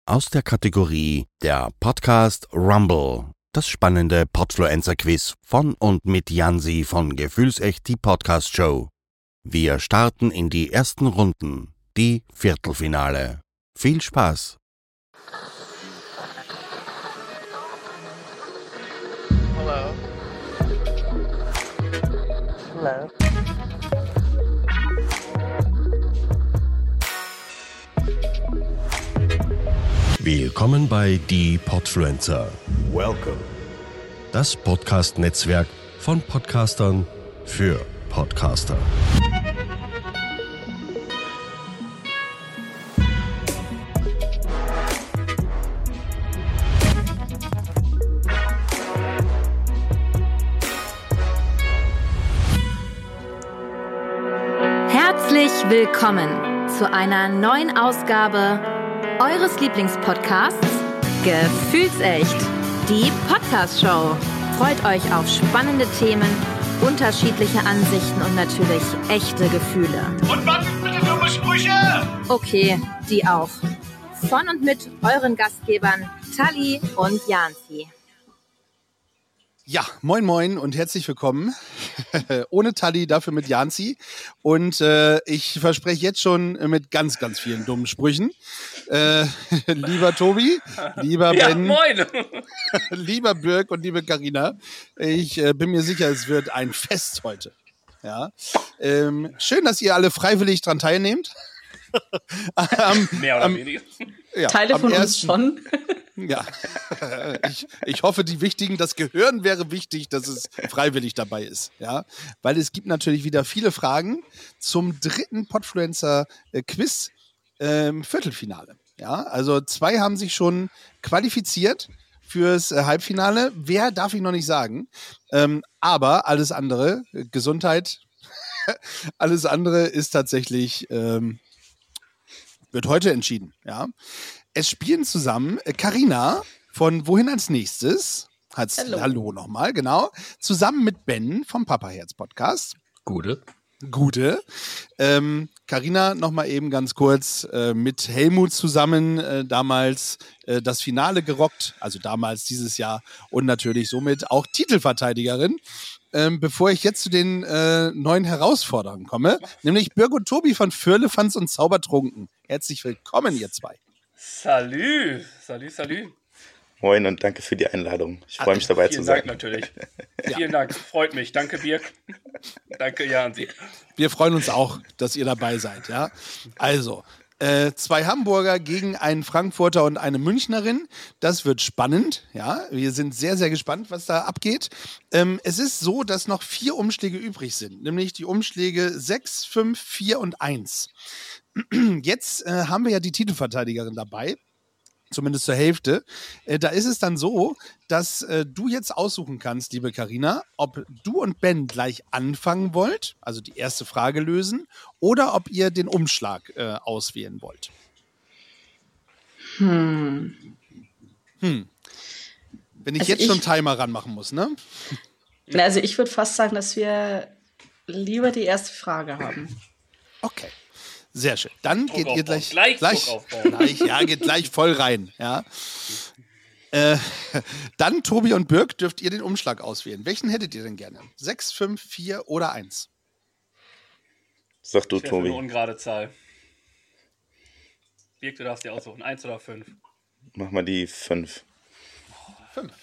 Aus der Kategorie der Podcast Rumble. Das spannende Podfluencer-Quiz von und mit Jansi von Gefühlsecht, die Podcast-Show. Wir starten in die ersten Runden, die Viertelfinale. Viel Spaß! Hello. Hello. Willkommen bei Die Podfluencer. Welcome. Das Podcast-Netzwerk von Podcastern für Podcaster. Herzlich willkommen zu einer neuen Ausgabe eures Lieblingspodcasts Gefühlsecht, die Podcast-Show. Freut euch auf spannende Themen, unterschiedliche Ansichten und natürlich echte Gefühle. Und was sind bitte dumme Sprüche? Okay, die auch. Von und mit euren Gastgebern Tali und Jansi. Ja, moin moin und herzlich willkommen. Ohne Tali, dafür mit Jansi. Und ich verspreche jetzt schon mit ganz, ganz vielen dummen Sprüchen. Lieber Tobi, lieber Ben, Moin! lieber Birk und liebe Carina, ich bin mir sicher, es wird ein Fest heute. Ja. Schön, dass ihr alle freiwillig dran teilnehmt. Mehr oder weniger. Ja, Teile von am uns schon. Ja, ich hoffe, die Wichtigen, das Gehirn wäre wichtig, dass es freiwillig dabei ist, ja, weil es gibt natürlich wieder viele Fragen zum dritten Podfluencer-Quiz Viertelfinale, ja, also 2 haben sich schon qualifiziert fürs Halbfinale, wer darf ich noch nicht sagen, aber alles andere, Gesundheit, alles andere ist tatsächlich, wird heute entschieden, ja. Es spielen zusammen Carina von Wohin als nächstes? Hallo nochmal, genau. Zusammen mit Ben vom Papa-Herz-Podcast. Gute. Carina nochmal eben ganz kurz mit Helmut zusammen damals das Finale gerockt. Also damals dieses Jahr und natürlich somit auch Titelverteidigerin. Bevor ich jetzt zu den neuen Herausforderungen komme, nämlich Birg und Tobi von Firlefanz und Zaubertrunken. Herzlich willkommen, ihr zwei. Salü. Moin und danke für die Einladung. Ich freue mich dabei zu Vielen sein. Dank natürlich. Vielen Dank, freut mich. Danke Birk. Danke Jansi. Wir freuen uns auch, dass ihr dabei seid. Ja? Also, 2 Hamburger gegen einen Frankfurter und eine Münchnerin. Das wird spannend. Ja? Wir sind sehr, sehr gespannt, was da abgeht. Es ist so, dass noch 4 Umschläge übrig sind, nämlich die Umschläge 6, 5, 4 und 1. Jetzt haben wir ja die Titelverteidigerin dabei. Zumindest zur Hälfte. Da ist es dann so, dass du jetzt aussuchen kannst, liebe Carina, ob du und Ben gleich anfangen wollt, also die erste Frage lösen, oder ob ihr den Umschlag auswählen wollt. Wenn ich Also jetzt schon Timer ranmachen muss, ne? Also ich würde fast sagen, dass wir lieber die erste Frage haben. Okay. Sehr schön. Dann geht ihr gleich Druck aufbauen. geht gleich voll rein. Ja. Dann, Tobi und Birk, dürft ihr den Umschlag auswählen. Welchen hättet ihr denn gerne? 6, 5, 4 oder 1? Sag du, Das wäre eine Tobi. ungerade Zahl. Birk, du darfst dir aussuchen. 1 oder 5. Mach mal die 5. 5.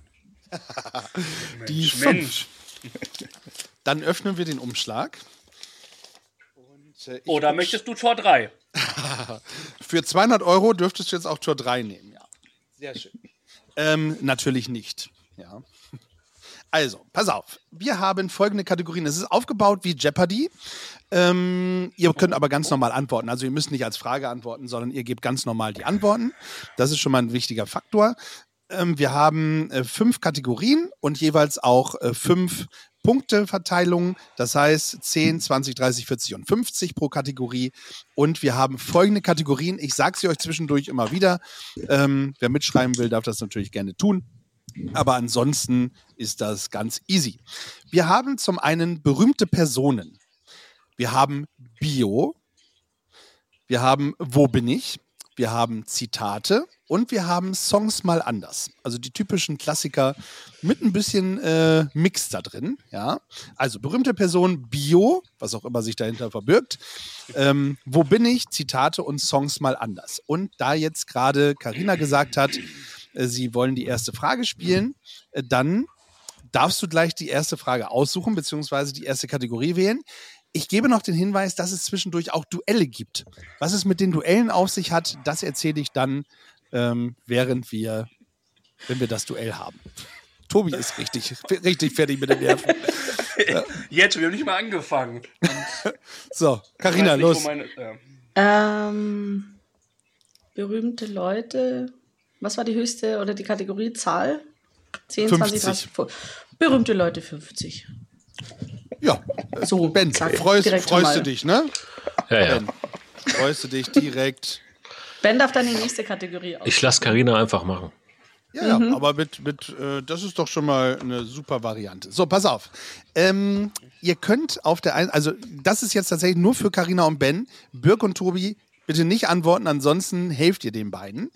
Die 5. Mensch. Dann öffnen wir den Umschlag. Und, Oder möchtest du Tor 3? für 200 € dürftest du jetzt auch Tor 3 nehmen. Ja. Sehr schön. Natürlich nicht. Ja. Also, pass auf. Wir haben folgende Kategorien. Es ist aufgebaut wie Jeopardy. Ihr könnt aber ganz normal antworten. Also ihr müsst nicht als Frage antworten, sondern ihr gebt ganz normal die Antworten. Das ist schon mal ein wichtiger Faktor. Wir haben 5 Kategorien und jeweils auch 5 Punkteverteilung, das heißt 10, 20, 30, 40 und 50 pro Kategorie. Und wir haben folgende Kategorien. Ich sage sie euch zwischendurch immer wieder. Wer mitschreiben will, darf das natürlich gerne tun. Aber ansonsten ist das ganz easy. Wir haben zum einen berühmte Personen. Wir haben Bio. Wir haben Wo bin ich? wir haben Zitate und wir haben Songs mal anders. Also die typischen Klassiker mit ein bisschen Mix da drin. Ja? Also berühmte Person, Bio, was auch immer sich dahinter verbirgt. Wo bin ich? Zitate und Songs mal anders. Und da jetzt gerade Carina gesagt hat, sie wollen die erste Frage spielen, dann darfst du gleich die erste Frage aussuchen, beziehungsweise die erste Kategorie wählen. Ich gebe noch den Hinweis, dass es zwischendurch auch Duelle gibt. Was es mit den Duellen auf sich hat, das erzähle ich dann, wenn wir das Duell haben. Tobi ist richtig fertig mit den Nerven. Jetzt, wir haben nicht mal angefangen. So, Carina, los. Berühmte Leute. Was war die höchste oder die Kategorie Zahl? 10, 50. 20, 30. Berühmte Leute 50. Ja, so, Ben, zack, freust du dich, ne? Ja. Ben, freust du dich direkt? Ben darf dann die nächste Kategorie aus. Ich lasse Carina einfach machen. Ja, aber das ist doch schon mal eine super Variante. So, pass auf. Ihr könnt auf der einen, also das ist jetzt tatsächlich nur für Carina und Ben. Birk und Tobi, bitte nicht antworten, ansonsten helft ihr den beiden.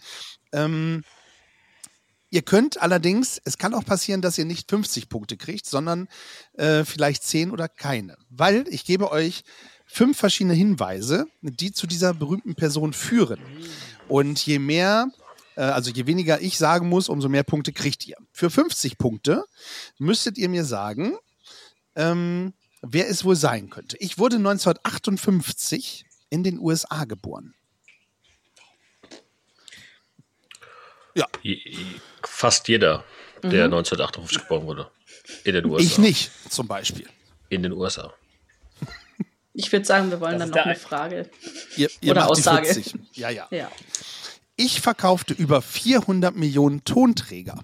Ihr könnt allerdings, es kann auch passieren, dass ihr nicht 50 Punkte kriegt, sondern vielleicht 10 oder keine. Weil ich gebe euch 5 verschiedene Hinweise, die zu dieser berühmten Person führen. Und je weniger ich sagen muss, umso mehr Punkte kriegt ihr. Für 50 Punkte müsstet ihr mir sagen, wer es wohl sein könnte. Ich wurde 1958 in den USA geboren. Ja. Fast jeder, der 1958 geboren wurde. In den USA. Ich nicht, zum Beispiel. In den USA. Ich würde sagen, wir wollen dann noch eine Frage. Ihr oder macht Aussage. Die 40. Ja. Ja. Ich verkaufte über 400 Millionen Tonträger.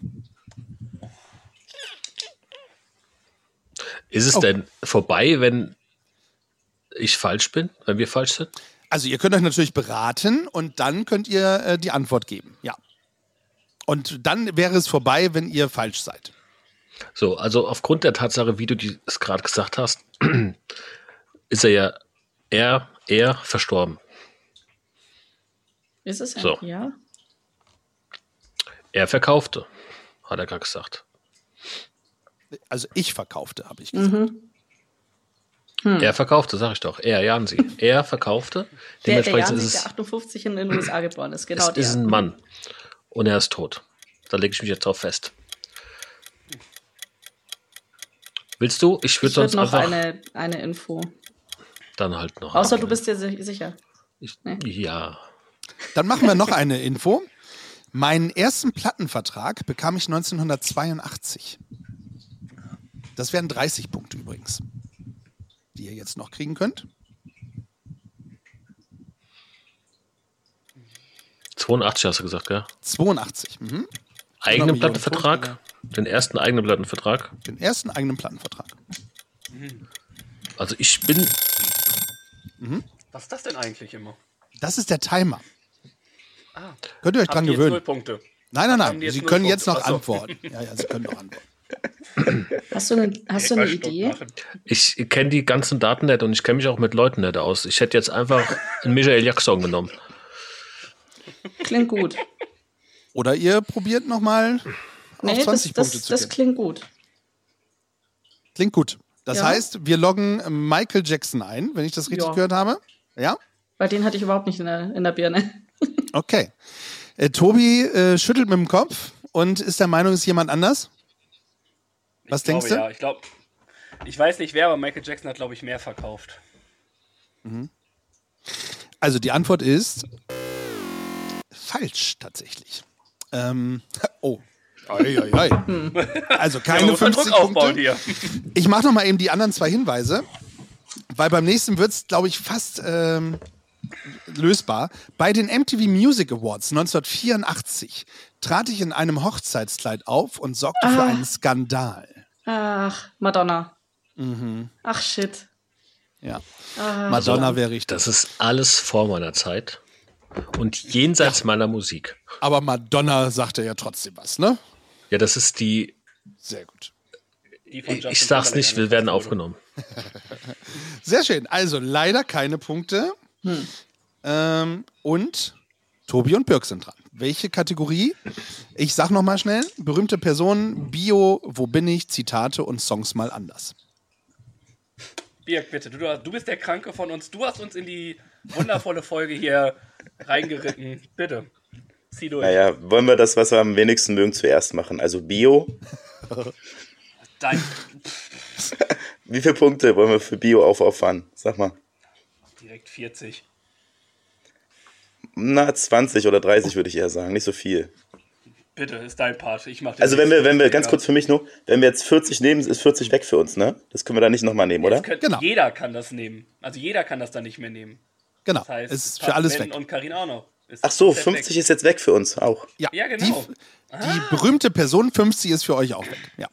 Ist es denn vorbei, wenn ich falsch bin? Wenn wir falsch sind? Also ihr könnt euch natürlich beraten und dann könnt ihr die Antwort geben. Ja. Und dann wäre es vorbei, wenn ihr falsch seid. So, also aufgrund der Tatsache, wie du es gerade gesagt hast, ist er ja eher verstorben. Ist es ein So. Ja? Er verkaufte, hat er gerade gesagt. Also ich verkaufte, habe ich gesagt. Er verkaufte, sag ich doch. Jansi. Er verkaufte. Der Dementsprechend Jansi, ist der es 58 in den USA geboren ist. Genau es ist ein Mann. Und er ist tot. Da lege ich mich jetzt drauf fest. Willst du? Ich würde sonst noch einfach... eine Info. Dann halt noch. Außer du bist dir sicher. Ja. Dann machen wir noch eine Info. Meinen ersten Plattenvertrag bekam ich 1982. Das wären 30 Punkte übrigens, die ihr jetzt noch kriegen könnt. 82 hast du gesagt, gell? 82. Eigenen Plattenvertrag? Den ersten eigenen Plattenvertrag? Den ersten eigenen Plattenvertrag. Also ich bin... Was ist das denn eigentlich immer? Das ist der Timer. Könnt ihr euch dran Habt ihr jetzt gewöhnen? 0 Punkte? Nein. die jetzt Sie 0 können Punkte? jetzt noch Ach so. antworten. Ja, Sie können noch antworten. Hast du eine Idee? Ich kenne die ganzen Daten nicht und ich kenne mich auch mit Leuten nicht aus. Ich hätte jetzt einfach einen Michael Jackson genommen. Klingt gut. Oder ihr probiert nochmal auf 20 Punkte zu das gehen. klingt gut. Klingt gut. Das Ja. heißt, wir loggen Michael Jackson ein, wenn ich das richtig Ja. gehört habe. Ja? Weil den hatte ich überhaupt nicht in der Birne. Okay. Tobi schüttelt mit dem Kopf und ist der Meinung, es ist jemand anders? Was denkst du? Ja, ich weiß nicht wer, aber Michael Jackson hat, glaube ich, mehr verkauft. Also die Antwort ist falsch tatsächlich. Oh. Ei. Also keine 50 Punkte. Hier. Ich mache noch mal eben die anderen 2 Hinweise, weil beim nächsten wird es, glaube ich, fast lösbar. Bei den MTV Music Awards 1984 trat ich in einem Hochzeitskleid auf und sorgte für einen Skandal. Ach, Madonna. Ach, shit. Ja. Madonna wäre richtig. Das ist alles vor meiner Zeit und jenseits meiner Musik. Aber Madonna sagte ja trotzdem was, ne? Ja, das ist die... Sehr gut. Die von Justin Ich sag's nicht, wir werden angepasst wurde. aufgenommen. Sehr schön. Also leider keine Punkte. Und Tobi und Birk sind dran. Welche Kategorie? Ich sag nochmal schnell. Berühmte Personen, Bio, Wo bin ich, Zitate und Songs mal anders. Birk, bitte, du bist der Kranke von uns. Du hast uns in die wundervolle Folge hier reingeritten. Bitte, zieh durch. Naja, wollen wir das, was wir am wenigsten mögen, zuerst machen? Also Bio. Wie viele Punkte wollen wir für Bio auffahren? Sag mal. Direkt 40. Na, 20 oder 30 würde ich eher sagen, nicht so viel. Bitte, ist dein Part. Ich mach den Also wenn wir, ganz kurz für mich nur, wenn wir jetzt 40 nehmen, ist 40 weg für uns, ne? Das können wir da nicht nochmal nehmen, oder? Genau. Jeder kann das nehmen. Also jeder kann das dann nicht mehr nehmen. Genau, Das heißt, ist für alles Ben weg. und Karin auch noch. Ist Ach so, komplett 50 weg. ist jetzt weg für uns auch. Ja, Ja, genau. Die berühmte Person 50 ist für euch auch weg. Ja,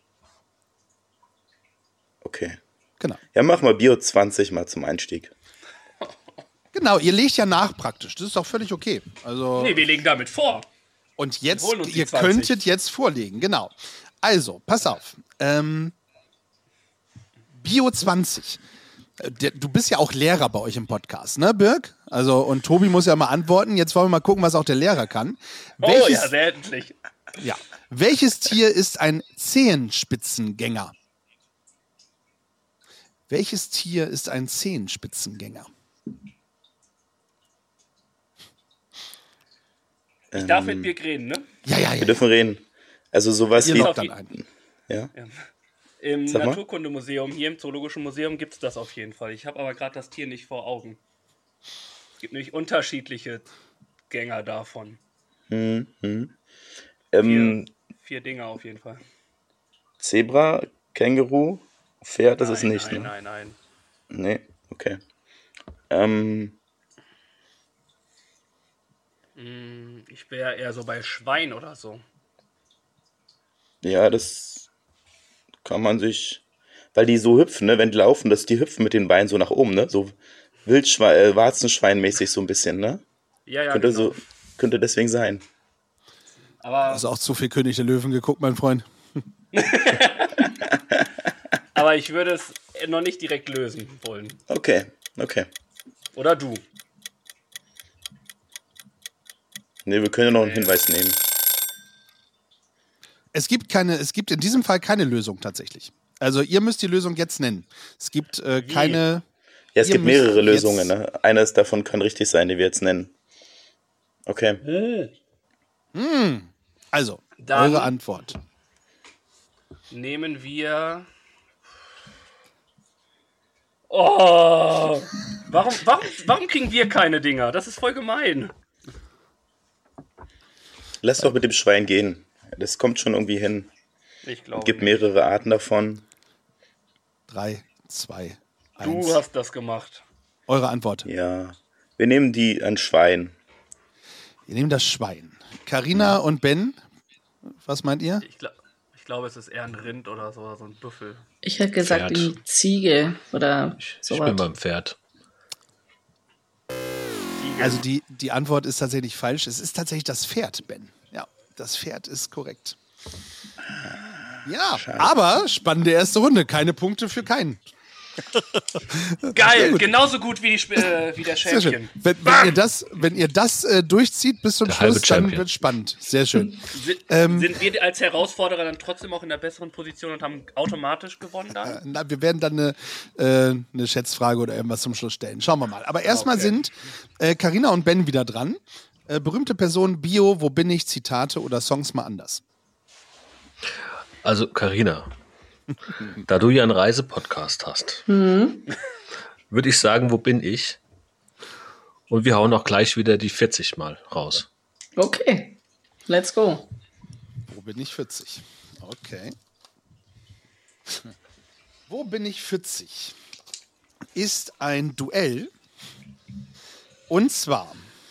Okay. genau. Ja, mach mal Bio 20 mal zum Einstieg. Genau, ihr legt ja nach praktisch. Das ist doch völlig okay. Also, Nee, wir legen damit vor. und jetzt, wir holen uns die ihr 20. könntet jetzt vorlegen, genau. Also, pass auf. Bio 20. Du bist ja auch Lehrer bei euch im Podcast, ne, Birk? Also, und Tobi muss ja mal antworten. Jetzt wollen wir mal gucken, was auch der Lehrer kann. Oh ja, sehr endlich. Ja. Welches Tier ist ein Zehenspitzengänger? Welches Tier ist ein Zehenspitzengänger? Ich darf mit Birk reden, ne? Ja. Wir dürfen reden. Also sowas Ihr wie... lockt dann ein. Ja? Im Sag mal. Naturkundemuseum, hier im Zoologischen Museum, gibt es das auf jeden Fall. Ich habe aber gerade das Tier nicht vor Augen. Es gibt nämlich unterschiedliche Gänger davon. 4 Dinger auf jeden Fall. Zebra, Känguru, Pferd, das ist Nein, nicht, nein, ne? nein. Nee, okay. Ich wäre eher so bei Schwein oder so. Ja, das kann man sich... Weil die so hüpfen, ne? Wenn die laufen, die hüpfen mit den Beinen so nach oben, ne? So Warzenschwein-mäßig so ein bisschen, ne? Ja, Könnte, genau. könnte deswegen sein. Aber, Hast du auch zu viel König der Löwen geguckt, mein Freund? aber ich würde es noch nicht direkt lösen wollen. Okay. Oder du? Ne, wir können ja noch einen Hinweis nehmen. Es gibt in diesem Fall keine Lösung tatsächlich. Also ihr müsst die Lösung jetzt nennen. Es gibt keine... Ja, es Ihr gibt müsst mehrere jetzt- Lösungen, ne? Eines davon kann richtig sein, die wir jetzt nennen. Okay. Also, Dann- eure Antwort. Nehmen wir... Oh! Warum kriegen wir keine Dinger? Das ist voll gemein. Lass doch mit dem Schwein gehen. Das kommt schon irgendwie hin. Ich glaube. Es gibt mehrere Arten davon. 3, 2, 1. Du hast das gemacht. Eure Antwort. Ja. Wir nehmen ein Schwein. Ihr nehmt das Schwein. Carina und Ben, was meint ihr? Ich glaube, es ist eher ein Rind oder so ein Büffel. Ich hätte gesagt, Pferd. die Ziege oder Ich sowas. bin beim Pferd. Also die Antwort ist tatsächlich falsch. Es ist tatsächlich das Pferd, Ben. Ja, das Pferd ist korrekt. Ja, aber spannende erste Runde. Keine Punkte für keinen. Geil, genauso gut wie der Sehr schön. Champion. Wenn ihr das durchzieht bis zum Der halbe Schluss, dann Champion. wird spannend. Sehr schön. Sind wir als Herausforderer dann trotzdem auch in der besseren Position und haben automatisch gewonnen dann? Na, wir werden dann eine Schätzfrage oder irgendwas zum Schluss stellen. Schauen wir mal. Aber erstmal sind Carina und Ben wieder dran. Berühmte Personen, Bio, Wo bin ich, Zitate oder Songs mal anders. Also, Carina, da du ja einen Reisepodcast hast, würde ich sagen, wo bin ich? Und wir hauen auch gleich wieder die 40 mal raus. Okay, let's go. Wo bin ich 40? Okay. Wo bin ich 40? Ist ein Duell. Und zwar,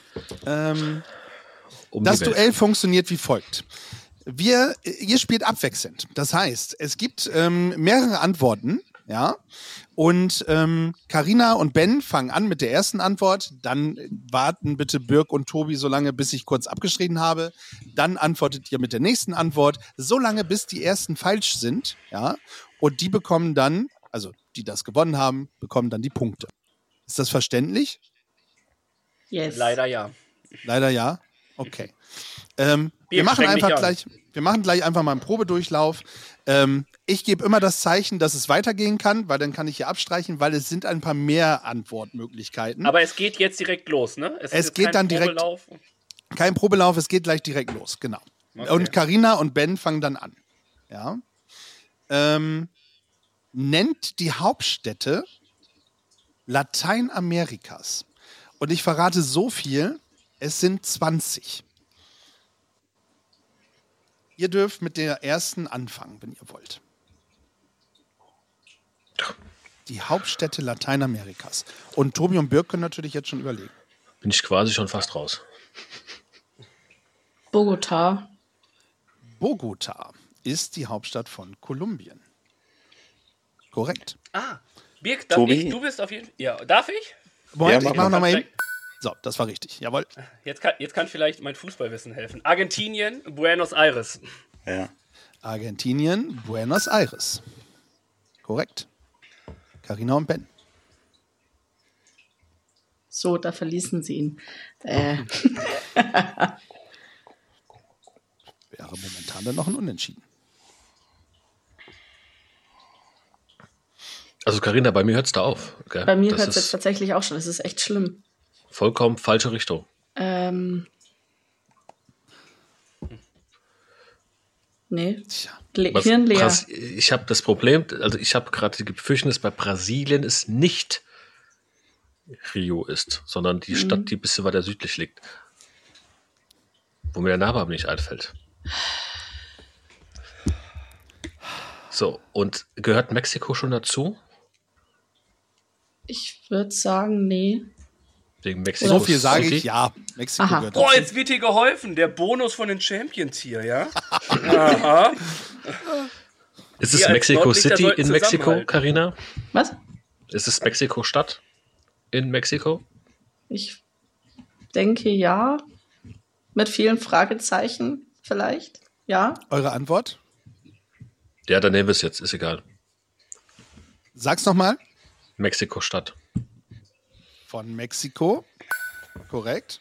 Um das die Welt. Duell funktioniert wie folgt. Ihr spielt abwechselnd. Das heißt, es gibt mehrere Antworten, ja. Und Carina und Ben fangen an mit der ersten Antwort. Dann warten bitte Birk und Tobi so lange, bis ich kurz abgeschrieben habe. Dann antwortet ihr mit der nächsten Antwort, so lange, bis die ersten falsch sind, ja. Und die bekommen dann, also die das gewonnen haben, bekommen dann die Punkte. Ist das verständlich? Yes. Leider ja. Leider ja. Okay. Wir machen gleich einfach mal einen Probedurchlauf. Ich gebe immer das Zeichen, dass es weitergehen kann, weil dann kann ich hier abstreichen, weil es sind ein paar mehr Antwortmöglichkeiten. Aber es geht jetzt direkt los, ne? Es geht dann direkt. Kein Probelauf, es geht gleich direkt los, genau. Okay. Und Carina und Ben fangen dann an. Ja. Nennt die Hauptstädte Lateinamerikas. Und ich verrate so viel, es sind 20. Ihr dürft mit der ersten anfangen, wenn ihr wollt. Die Hauptstädte Lateinamerikas. Und Tobi und Birk können natürlich jetzt schon überlegen. Bin ich quasi schon fast raus. Bogotá. Bogotá ist die Hauptstadt von Kolumbien. Korrekt. Birk, Tobi? du bist auf jeden Fall. Ja, darf ich? Moment, Ja, ich mach mache nochmal hin. So, das war richtig. Jawohl. Jetzt kann vielleicht mein Fußballwissen helfen. Argentinien, Buenos Aires. Ja. Argentinien, Buenos Aires. Korrekt. Carina und Ben. So, da verließen sie ihn. Wäre momentan dann noch ein Unentschieden. Also Carina, bei mir hört es da auf. Gell? Bei mir Das hört es ist jetzt tatsächlich auch schon. Das ist echt schlimm. vollkommen falsche Richtung. Nee. Tja. Hirn leer. Ich habe das Problem, also ich habe gerade die Befürchtung, dass bei Brasilien es nicht Rio ist, sondern die Stadt, die ein bisschen weiter südlich liegt. Wo mir der Name aber nicht einfällt. So, und gehört Mexiko schon dazu? Ich würde sagen, nee. Wegen Mexiko So viel sage City? ich, ja. Mexiko Aha. gehört Boah, dazu. jetzt wird dir geholfen. Der Bonus von den Champions hier, ja? Aha. Ist Wir es als Mexico Nordlichter City sollten in Mexiko, zusammenhalten. Carina? Was? Ist es Mexiko-Stadt in Mexiko? Ich denke ja. Mit vielen Fragezeichen vielleicht. Ja. Eure Antwort? Ja, dann nehmen wir es jetzt, ist egal. Sag's nochmal. Mexiko-Stadt. Von Mexiko. Korrekt.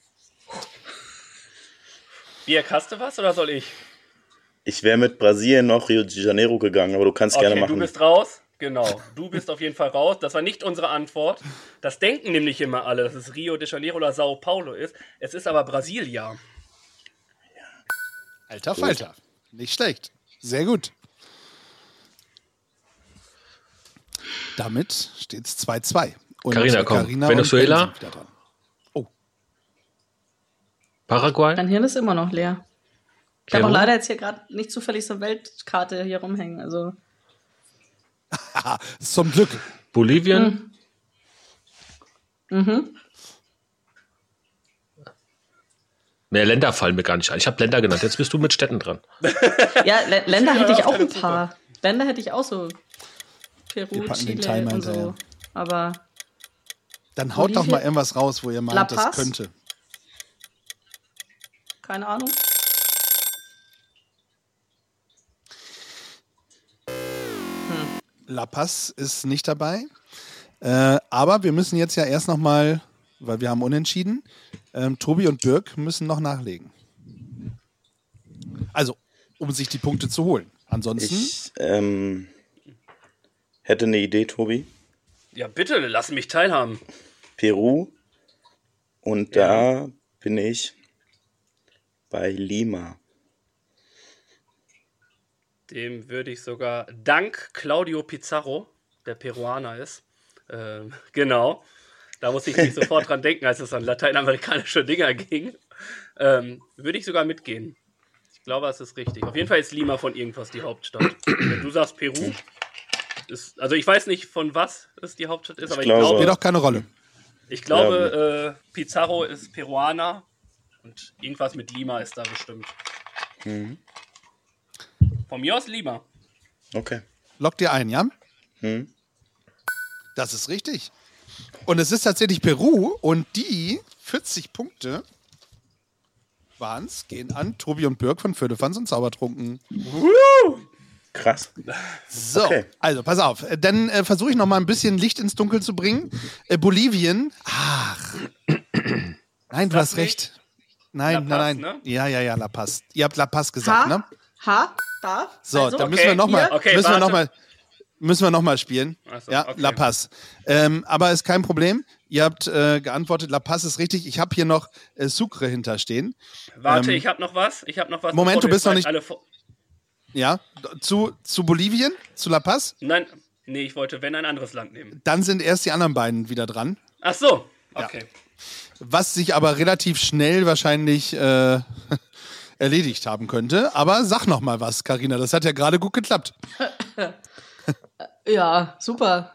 Birk, hast du was oder soll ich? Ich wäre mit Brasilien noch Rio de Janeiro gegangen, aber du kannst gerne machen. Du bist raus. Genau, du bist auf jeden Fall raus. Das war nicht unsere Antwort. Das denken nämlich immer alle, dass es Rio de Janeiro oder Sao Paulo ist. Es ist aber Brasilia. Alter Falter. Nicht schlecht. Sehr gut. Damit steht es 2-2. Und Carina, komm. Carina und Venezuela? Ben sind wieder dran. Oh, Paraguay? Mein Hirn ist immer noch leer. Ich habe Peru? auch leider jetzt hier gerade nicht zufällig so eine Weltkarte hier rumhängen. Also zum Glück. Bolivien? Mehr Länder fallen mir gar nicht ein. Ich habe Länder genannt. Jetzt bist du mit Städten dran. ja, Länder hätte ich auch ein paar. Länder hätte ich auch so. Peru, Wir packen den Chile Timer und so. hinterher. Aber Dann haut doch Bolivien? mal irgendwas raus, wo ihr La meint, das Paz? könnte. keine Ahnung. La Paz ist nicht dabei. Aber wir müssen jetzt ja erst noch mal, weil wir haben unentschieden, Tobi und Birk müssen noch nachlegen. Also, um sich die Punkte zu holen. Ansonsten, Ich hätte eine Idee, Tobi. Ja, bitte, lass mich teilhaben. Peru. Und da bin ich bei Lima. Dem würde ich sogar dank Claudio Pizarro, der Peruaner ist, genau, da muss ich nicht sofort dran denken, als es an lateinamerikanische Dinger ging, würde ich sogar mitgehen. Ich glaube, es ist richtig. Auf jeden Fall ist Lima von irgendwas die Hauptstadt. Wenn du sagst Peru, ist, also ich weiß nicht, von was es die Hauptstadt ist, aber glaube- spielt auch keine Rolle. ich glaube Pizarro ist Peruaner und irgendwas mit Lima ist da bestimmt. Von mir aus Lima. Okay. Lockt ihr ein, ja? Hm. Das ist richtig. Und es ist tatsächlich Peru und die 40 Punkte waren's, gehen an Tobi und Birk von Viertelfanz und Zaubertrunken. Krass. So, Okay. also pass auf. Dann versuche ich noch mal ein bisschen Licht ins Dunkel zu bringen. Bolivien. Ach. Nein, du Sag hast nicht. recht. Nein, La Paz, nein. ne? Ja, La Paz. Ihr habt La Paz gesagt, ne? Da? So, Also, dann müssen wir nochmal Okay, müssen wir noch mal spielen. Ach so, Ja, okay. La Paz. Aber ist kein Problem. Ihr habt geantwortet, La Paz ist richtig. Ich habe hier noch Sucre hinterstehen. Warte, ich habe noch was. Moment, bevor du bist noch jetzt nicht- alle vor- Ja, zu Bolivien, zu La Paz. Nein, nee, ich wollte, wenn, ein anderes Land nehmen. Dann sind erst die anderen beiden wieder dran. Ach so, okay. Was sich aber relativ schnell wahrscheinlich erledigt haben könnte. Aber sag noch mal was, Carina. Das hat ja gerade gut geklappt. Ja, super.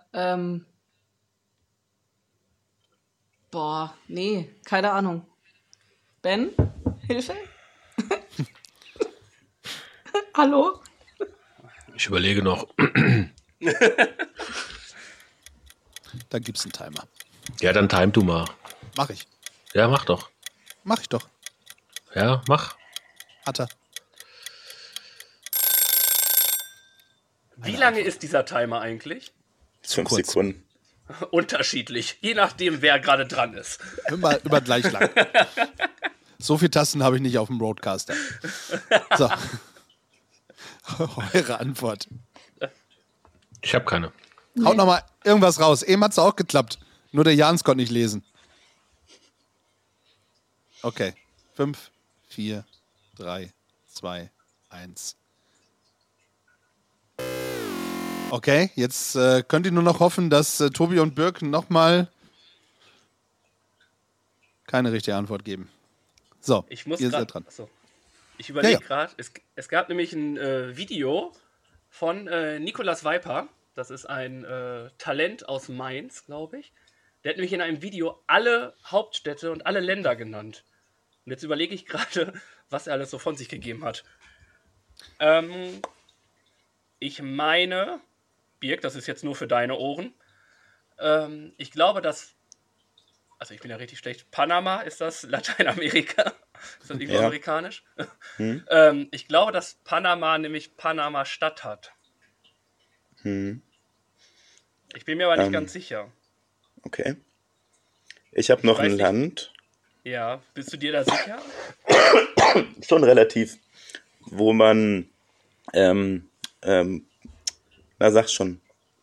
Nee, keine Ahnung. Ben? Hilfe? Hallo? Ich überlege noch. Da gibt's einen Timer. Ja, dann time du mal. Mach ich. Ja, mach doch. Mach ich doch. Ja, mach. Hat er. Wie lange ist dieser Timer eigentlich? 5 kurz. Sekunden. Unterschiedlich, je nachdem, wer gerade dran ist. Immer gleich lang. So viele Tasten habe ich nicht auf dem Roadcaster. So. Eure Antwort. Ich habe keine. Haut noch mal irgendwas raus. Eben hat's auch geklappt. Nur der Jans konnte nicht lesen. Okay. 5, 4, 3, 2, 1. Okay, jetzt könnt ihr nur noch hoffen, dass Tobi und Birk noch mal keine richtige Antwort geben. So, Ich muss ihr gerade. seid dran. Ich überlege Ja. gerade, es gab nämlich ein Video von Nicolas Weiper. Das ist ein Talent aus Mainz, glaube ich. Der hat nämlich in einem Video alle Hauptstädte und alle Länder genannt. Und jetzt überlege ich gerade, was er alles so von sich gegeben hat. Ich meine, Birk, das ist jetzt nur für deine Ohren. Ich glaube, dass. Also ich bin ja richtig schlecht. Panama, ist das Lateinamerika? Ist das irgendwie Ja. amerikanisch? Ich glaube, dass Panama nämlich Panama-Stadt hat. Ich bin mir aber nicht ganz sicher. Okay. Ich habe noch weiß ein nicht. Land, Ja, bist du dir da sicher? schon relativ, wo man, na sag schon,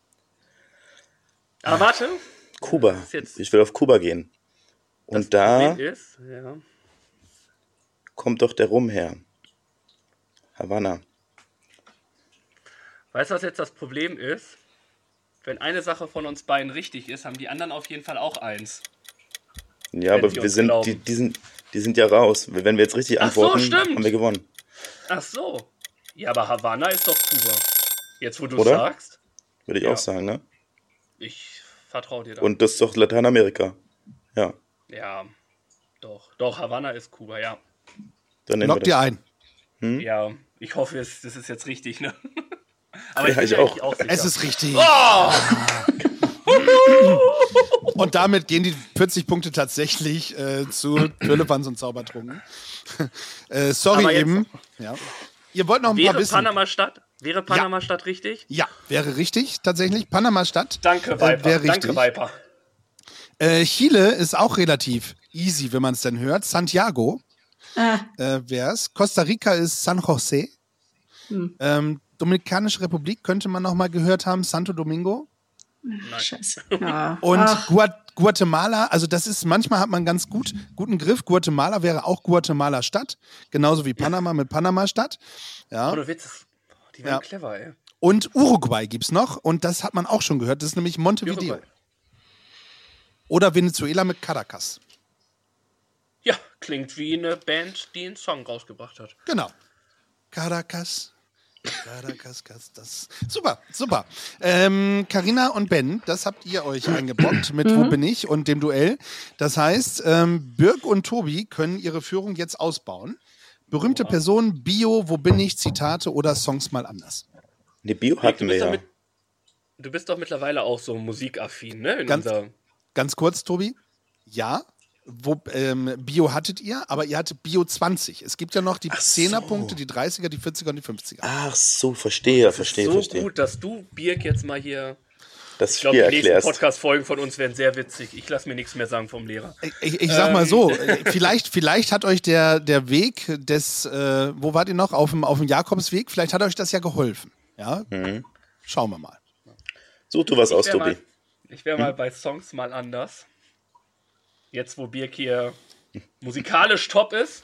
Ah, warte. Kuba. ist jetzt- Ich will auf Kuba gehen. Und da Problem ist, ja. kommt doch der Rum her. Havanna. Weißt du, was jetzt das Problem ist? Wenn eine Sache von uns beiden richtig ist, haben die anderen auf jeden Fall auch eins. Ja, Wenn aber sie wir uns sind, glauben. die sind ja raus. Wenn wir jetzt richtig Ach so, antworten, stimmt. haben wir gewonnen. Ach so. Ja, aber Havanna ist doch Kuba. Jetzt, wo du Oder? sagst, Würde ich Ja. auch sagen, ne? ich vertraue dir da. Und das ist doch Lateinamerika. Ja, Ja, doch. Doch, Havanna ist Kuba, ja. dann nehmen wir Lockt ihr das. ein. Ja, ich hoffe, das ist jetzt richtig, ne? Aber Ja, bin ich mir auch. eigentlich auch sicher. Es ist richtig. Oh! Und damit gehen die 40 Punkte tatsächlich zu Pirlefanz und Zaubertrunken. Sorry Aber jetzt- eben. Ja. Ihr wollt noch ein paar Wäre wissen. Panama-Stadt richtig? Ja, wäre richtig, tatsächlich. Panama-Stadt. Danke, Viper. wäre Danke, richtig. Viper. Chile ist auch relativ easy, wenn man es dann hört. Santiago wäre es. Costa Rica ist San Jose. Dominikanische Republik könnte man noch mal gehört haben. Santo Domingo. Scheiße. Ja. Und Guatemala, also das ist, manchmal hat man ganz guten Griff. Guatemala wäre auch Guatemala-Stadt. Genauso wie Panama mit Panama-Stadt. Ja. Ohne Witz. Die werden Ja. clever, ey. Und Uruguay gibt es noch. Und das hat man auch schon gehört. Das ist nämlich Montevideo. Uruguay. Oder Venezuela mit Caracas. Ja, klingt wie eine Band, die einen Song rausgebracht hat. Genau. Caracas. Das. Super. Carina und Ben, das habt ihr euch eingebrockt mit Wo bin ich und dem Duell. Das heißt, Birk und Tobi können ihre Führung jetzt ausbauen. Berühmte Personen, Bio, Wo bin ich, Zitate oder Songs mal anders. Die Bio hatten wir ja. Du bist doch mittlerweile auch so musikaffin, ne? In Ganz- unser Ganz kurz, Tobi. Ja, Bio hattet ihr, aber ihr hattet Bio 20. Es gibt ja noch die 10er-Punkte, die 30er, die 40er und die 50er. Ach so, verstehe. so gut, dass du Birk jetzt mal hier. das Ich Spiel glaube, die nächsten erklärst. Podcast-Folgen von uns werden sehr witzig. Ich lasse mir nichts mehr sagen vom Lehrer. Ich sag mal so, vielleicht hat euch der Weg des, wo wart ihr noch? Auf dem Jakobsweg, vielleicht hat euch das ja geholfen. Ja? Schauen wir mal. Such du was aus, wär Tobi. mal- Ich wäre mal bei Songs mal anders. Jetzt, wo Birk hier musikalisch top ist.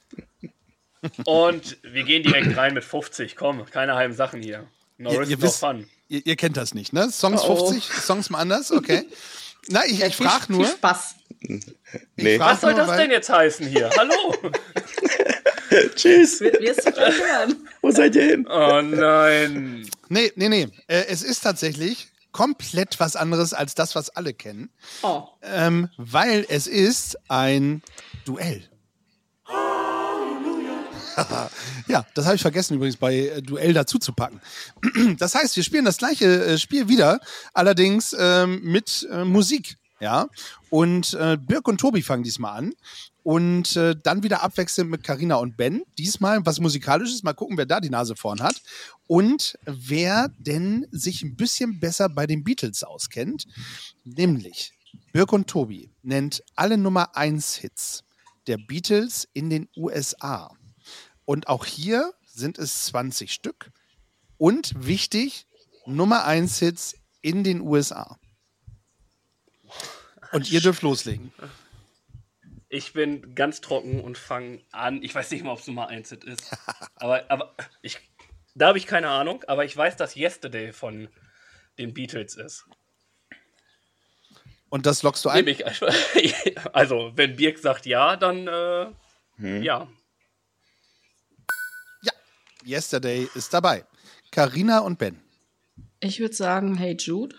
Und wir gehen direkt rein mit 50. Komm, keine halben Sachen hier. No risk, no fun. Ihr kennt das nicht, ne? Songs Oh. 50, Songs mal anders, okay. Na, ich frage nur. Viel Spaß. Nee. frag Was soll nur, das weil- denn jetzt heißen hier? Hallo? Tschüss. Wirst du gleich hören. Wo seid ihr hin? Oh nein. Nee. Es ist tatsächlich komplett was anderes als das, was alle kennen. Oh. Weil es ist ein Duell. Ja, das habe ich vergessen übrigens bei Duell dazu zu packen. Das heißt, wir spielen das gleiche Spiel wieder, allerdings mit Musik. Ja, und Birk und Tobi fangen diesmal an. Und dann wieder abwechselnd mit Carina und Ben. Diesmal was Musikalisches. Mal gucken, wer da die Nase vorn hat. Und wer denn sich ein bisschen besser bei den Beatles auskennt. Nämlich Birk und Tobi nennt alle Nummer 1 Hits der Beatles in den USA. Und auch hier sind es 20 Stück. Und wichtig, Nummer 1 Hits in den USA. Und ihr dürft loslegen. Ich bin ganz trocken und fange an. Ich weiß nicht mal, ob es Nummer 1 Hit ist. aber da habe ich keine Ahnung. Aber ich weiß, dass Yesterday von den Beatles ist. Und das lockst du ein? Nehme ich, also, wenn Birk sagt ja, dann ja. Ja, Yesterday ist dabei. Carina und Ben. Ich würde sagen, Hey Jude.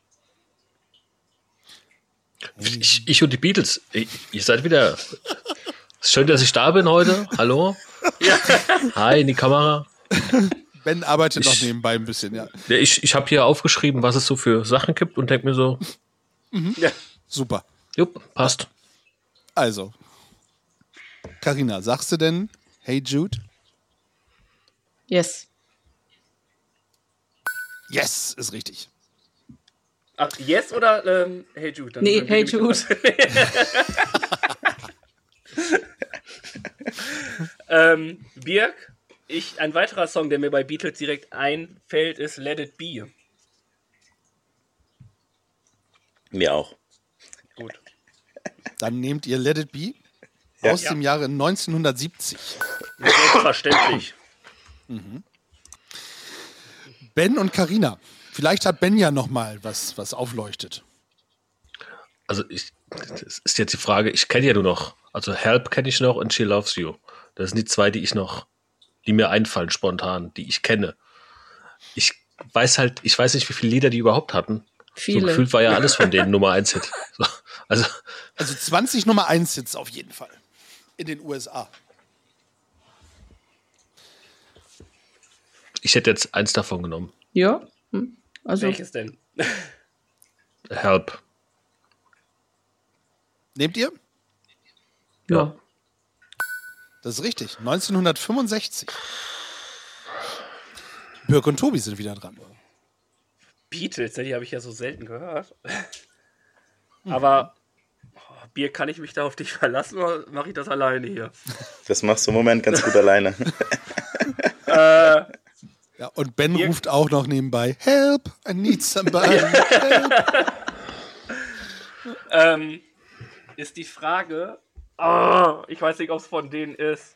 Ich und die Beatles. Ihr seid wieder. Schön, dass ich da bin heute. Hallo. Hi in die Kamera. Ben arbeitet noch nebenbei ein bisschen, ja. Ja, ich habe hier aufgeschrieben, was es so für Sachen gibt und denke mir so, Ja. Super. jupp, passt. Also, Carina, sagst du denn Hey Jude? Yes. Yes, ist richtig. Ach, Yes oder Hey Jude? Dann Nee, sind wir Hey nämlich- Jude. Birk, ein weiterer Song, der mir bei Beatles direkt einfällt, ist Let It Be. Mir auch. Gut. Dann nehmt ihr Let It Be Ja. aus dem Jahre 1970. Selbstverständlich. Ben und Carina. Vielleicht hat Ben ja noch mal was aufleuchtet. Also das ist jetzt die Frage, ich kenne ja nur noch, also Help kenne ich noch und She Loves You. Das sind die zwei, die mir einfallen spontan, die ich kenne. Ich weiß nicht, wie viele Lieder die überhaupt hatten. So Viele. gefühlt war ja alles von denen Nummer 1 Hit. So, also Also 20 Nummer 1 Hits auf jeden Fall. In den USA. ich hätte jetzt eins davon genommen. Ja. Also, Welches denn? Help. Nehmt ihr? ja. Das ist richtig. 1965. Birk und Tobi sind wieder dran. Beatles, die habe ich ja so selten gehört. Aber Bier, kann ich mich da auf dich verlassen oder mache ich das alleine hier? Das machst du im Moment ganz gut alleine. Ja, und Ben ruft auch noch nebenbei: Help, I need somebody. Ist die Frage, ich weiß nicht, ob es von denen ist.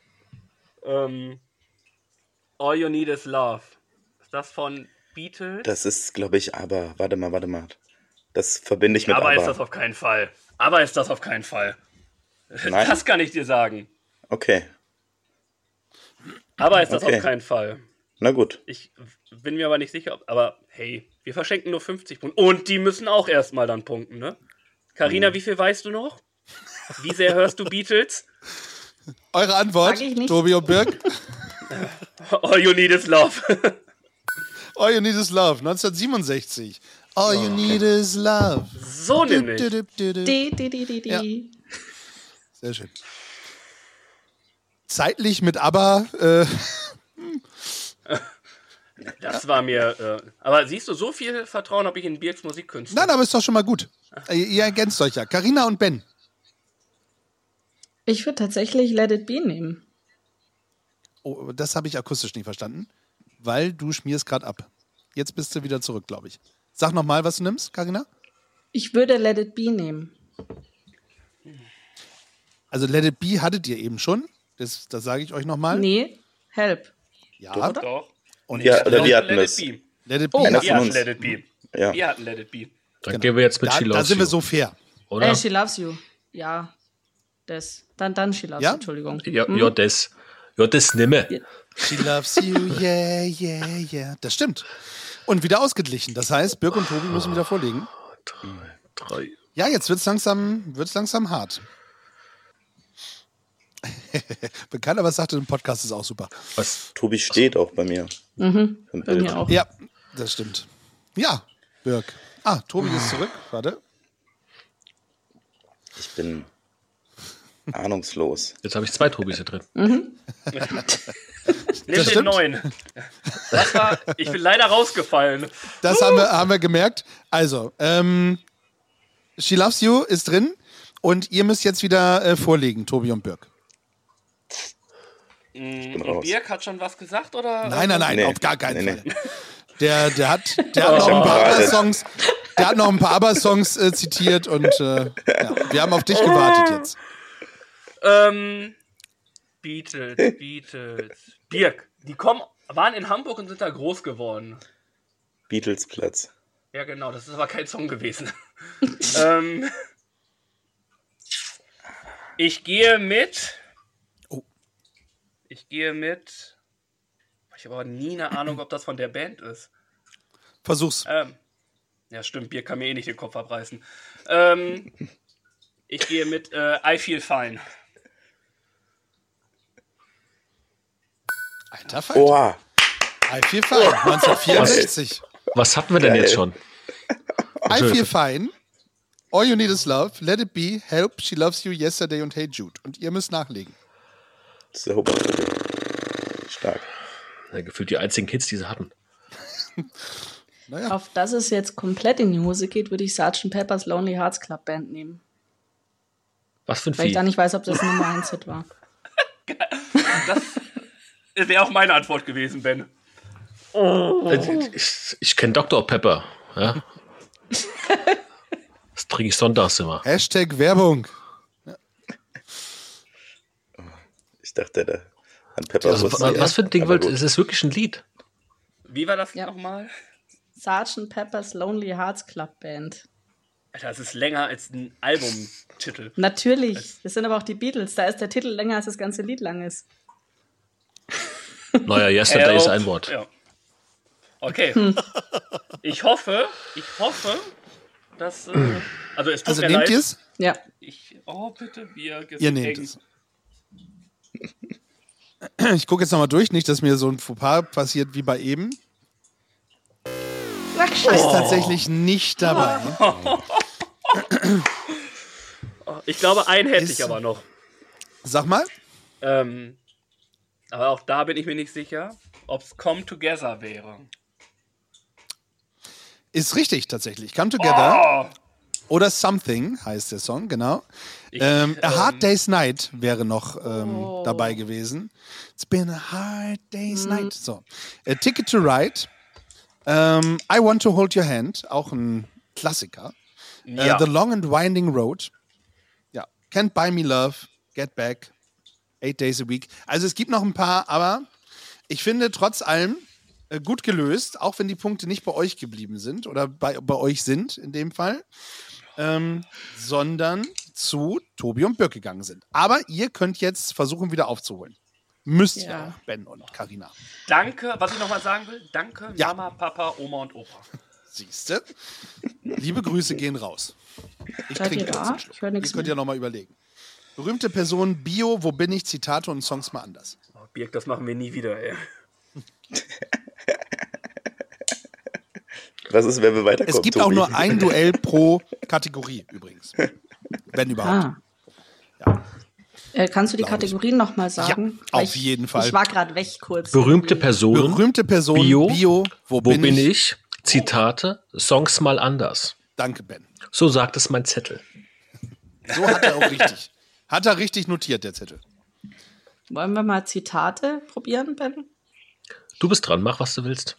All You Need Is Love. Ist das von Beatles? Das ist, glaube ich, aber. Warte mal. Das verbinde ich mit Aber aber. ist das auf keinen Fall. Aber ist das auf keinen Fall. Nein? Das kann ich dir sagen. Okay, Aber ist das Okay. auf keinen Fall. na gut. Ich bin mir aber nicht sicher, aber hey, wir verschenken nur 50 Punkte. Und die müssen auch erstmal dann punkten, ne? Carina, wie viel weißt du noch? Wie sehr hörst du Beatles? Eure Antwort, Sag ich nicht. Tobi und Birk? All You Need Is Love. All You Need Is Love, 1967. All You Need Is Love. So nämlich. Die. Ja. Sehr schön. Zeitlich mit ABBA, Das war mir. Aber siehst du, so viel Vertrauen habe ich in Birks Musikkünstler. Nein, aber ist doch schon mal gut. Ihr ergänzt euch ja. Carina und Ben. Ich würde tatsächlich Let It Be nehmen. Oh, das habe ich akustisch nicht verstanden, weil du schmierst gerade ab. Jetzt bist du wieder zurück, glaube ich. Sag nochmal, was du nimmst, Carina. Ich würde Let It Be nehmen. Also Let It Be hattet ihr eben schon. Das sage ich euch nochmal. Nee, Help. Ja, Doch. und Ja, oder wir hatten Let das. It Be. Let It Be. Einer Wir von hatten uns. Let It Be. Ja. Wir hatten Let It Be. Dann gehen wir jetzt mit She Da Loves sind wir You, so fair. oder? She Loves You. Ja, das. Dann She Loves Ja? You, Entschuldigung. Ja, das nimme. She loves you, yeah, yeah, yeah. Das stimmt. Und wieder ausgeglichen. Das heißt, Birk und Tobi müssen wieder vorlegen. 3. Ja, jetzt wird's langsam hart. Bekannt, aber es sagte, im Podcast ist auch super. Was? Tobi steht auch bei mir. Mhm. Im Bei Bild. mir auch. Ja, das stimmt. Ja, Birk. Tobi ist zurück. Warte. Ich bin ahnungslos. Jetzt habe ich 2 Tobis hier drin. Nimm den stimmt. neuen. Ich bin leider rausgefallen. Das haben wir gemerkt. Also, She Loves You ist drin und ihr müsst jetzt wieder vorlegen, Tobi und Birk. Und raus. Birk hat schon was gesagt, oder? Nein, Nee. auf gar keinen Nee. Fall. Der hat noch ein paar ABBA-Songs. Der hat noch ein paar ABBA-Songs zitiert und wir haben auf dich gewartet jetzt. Beatles. Birk, waren in Hamburg und sind da groß geworden. Beatlesplatz. Ja, genau, das ist aber kein Song gewesen. Ich gehe mit. Ich habe aber nie eine Ahnung, ob das von der Band ist. Versuch's. Ja, stimmt, Birk kann mir eh nicht den Kopf abreißen. Ich gehe mit I Feel Fine. Alter Falter. Oha. I Feel Fine, 1964. Was hatten wir denn jetzt schon? I Feel Fine, All You Need Is Love, Let It Be, Help, She Loves You, Yesterday und Hey Jude. Und ihr müsst nachlegen. So. Stark. Ja, gefühlt die einzigen Hits, die sie hatten. Naja, Auf das es jetzt komplett in die Hose geht, würde ich Sgt. Pepper's Lonely Hearts Club Band nehmen. Was für ein Weil ich Vieh. da nicht weiß, ob das ein Nummer 1 Hit war. Das wäre auch meine Antwort gewesen, Ben. Ich kenne Dr. Pepper. Ja? Das trinke ich sonntags immer. Hashtag Werbung. Ich dachte, da an Pepper Also, was für ein Ding aber wollt ihr? gut. Es ist wirklich ein Lied. Wie war das Ja. nochmal? Sgt. Pepper's Lonely Hearts Club Band. Alter, das ist länger als ein Albumtitel. Natürlich. Das sind aber auch die Beatles. Da ist der Titel länger, als das ganze Lied lang ist. Naja, Yesterday ist ein Wort. Ja. Okay. Ich hoffe, dass. Also, es tut Also mir nehmt leid. ihr es? Ja. Bitte, Birk. Ihr nehmt es. Ich gucke jetzt nochmal durch, nicht, dass mir so ein Fauxpas passiert wie bei eben. Ist tatsächlich nicht dabei. Ich glaube, einen hätte Ist- ich aber noch. Sag mal. Aber auch da bin ich mir nicht sicher, ob es Come Together wäre. Ist richtig tatsächlich. Come Together. Oh, Oder Something heißt der Song, genau. A Hard Day's Night wäre noch dabei gewesen. It's been a hard day's night. So. A Ticket to Ride. I Want to Hold Your Hand. Auch ein Klassiker. ja. The Long and Winding Road. Ja. Can't Buy Me Love. Get Back. 8 Days a Week. Also es gibt noch ein paar, aber ich finde trotz allem gut gelöst, auch wenn die Punkte nicht bei euch geblieben sind oder bei euch sind in dem Fall, sondern zu Tobi und Birk gegangen sind. Aber ihr könnt jetzt versuchen, wieder aufzuholen. Müsst ihr Ja. auch, Ben und Carina. Danke, was ich nochmal sagen will. Danke, Ja. Mama, Papa, Oma und Opa. Siehste? Liebe Grüße gehen raus. Ich Seid trinke ihr kurz da? einen Schluck. Ich höre nichts Ihr könnt mehr. ja nochmal überlegen. Berühmte Person, Bio, Wo bin ich, Zitate und Songs mal anders. Oh, Birk, das machen wir nie wieder, ey. Was ist, wenn wir weiterkommen? Es gibt Tobi? auch nur ein Duell pro Kategorie übrigens. Wenn überhaupt. Ah. Kannst du die Glaub ich. Kategorien nochmal sagen? Ja, Weil auf jeden Fall. Ich war gerade weg kurz. Berühmte Personen, Berühmte Person, Bio, wo bin ich? Zitate, Songs mal anders. Danke, Ben. So sagt es mein Zettel. So hat er auch richtig. Hat er richtig notiert, der Zettel. Wollen wir mal Zitate probieren, Ben? Du bist dran, mach, was du willst.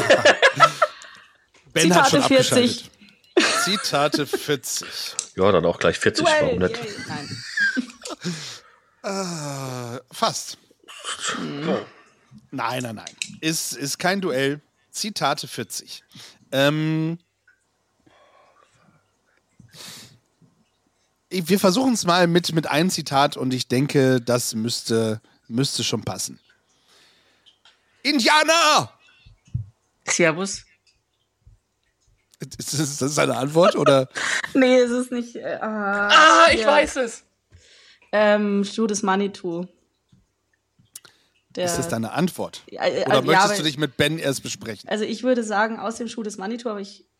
Ben hat schon Zitate 40. abgeschaltet. Zitate 40. Ja, dann auch gleich 40, warum nicht? Nein. Fast. Nein. Ist kein Duell. Zitate 40. Wir versuchen es mal mit einem Zitat und ich denke, das müsste schon passen. Indianer! Servus. Ist das eine Antwort oder? Nee, es ist nicht. Ich ja. weiß es. Schuh des Manitou. Ist das deine Antwort? Ja, Oder möchtest aber- du dich mit Ben erst besprechen? Also ich würde sagen, aus dem Schuh des Manitou, aber ich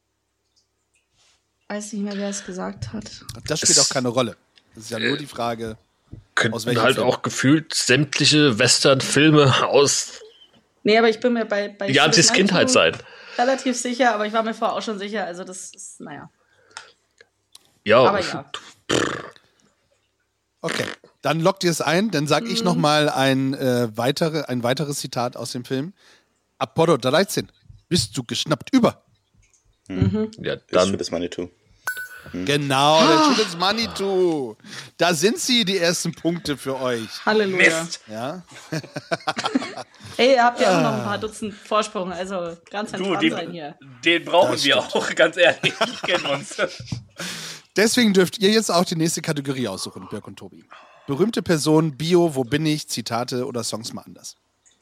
weiß nicht mehr, wer es gesagt hat. Das spielt auch keine Rolle. Das ist ja nur die Frage. Aus Könnten welchem halt Film? auch gefühlt sämtliche Western-Filme aus Nee, aber ich bin mir bei Janzis Schuh des Manitou Kindheit sein. relativ sicher, aber ich war mir vorher auch schon sicher. Also das ist, naja. Ja, Aber ja. Okay, dann lockt ihr es ein. Dann sage ich noch mal ein weiteres Zitat aus dem Film. Apollo 13. Bist du geschnappt über? ja Ist dann für das Manitou. Genau, der Schuh des Manitou. Da sind sie, die ersten Punkte für euch. Halleluja. Mist. Ja? Ey, ihr habt ja auch noch ein paar Dutzend Vorsprung, also ganz Du, entspannt sein hier. den brauchen Das wir stimmt. auch, ganz ehrlich. Die kennen uns. Deswegen dürft ihr jetzt auch die nächste Kategorie aussuchen, Birk und Tobi. Berühmte Person, Bio, wo bin ich, Zitate oder Songs mal anders.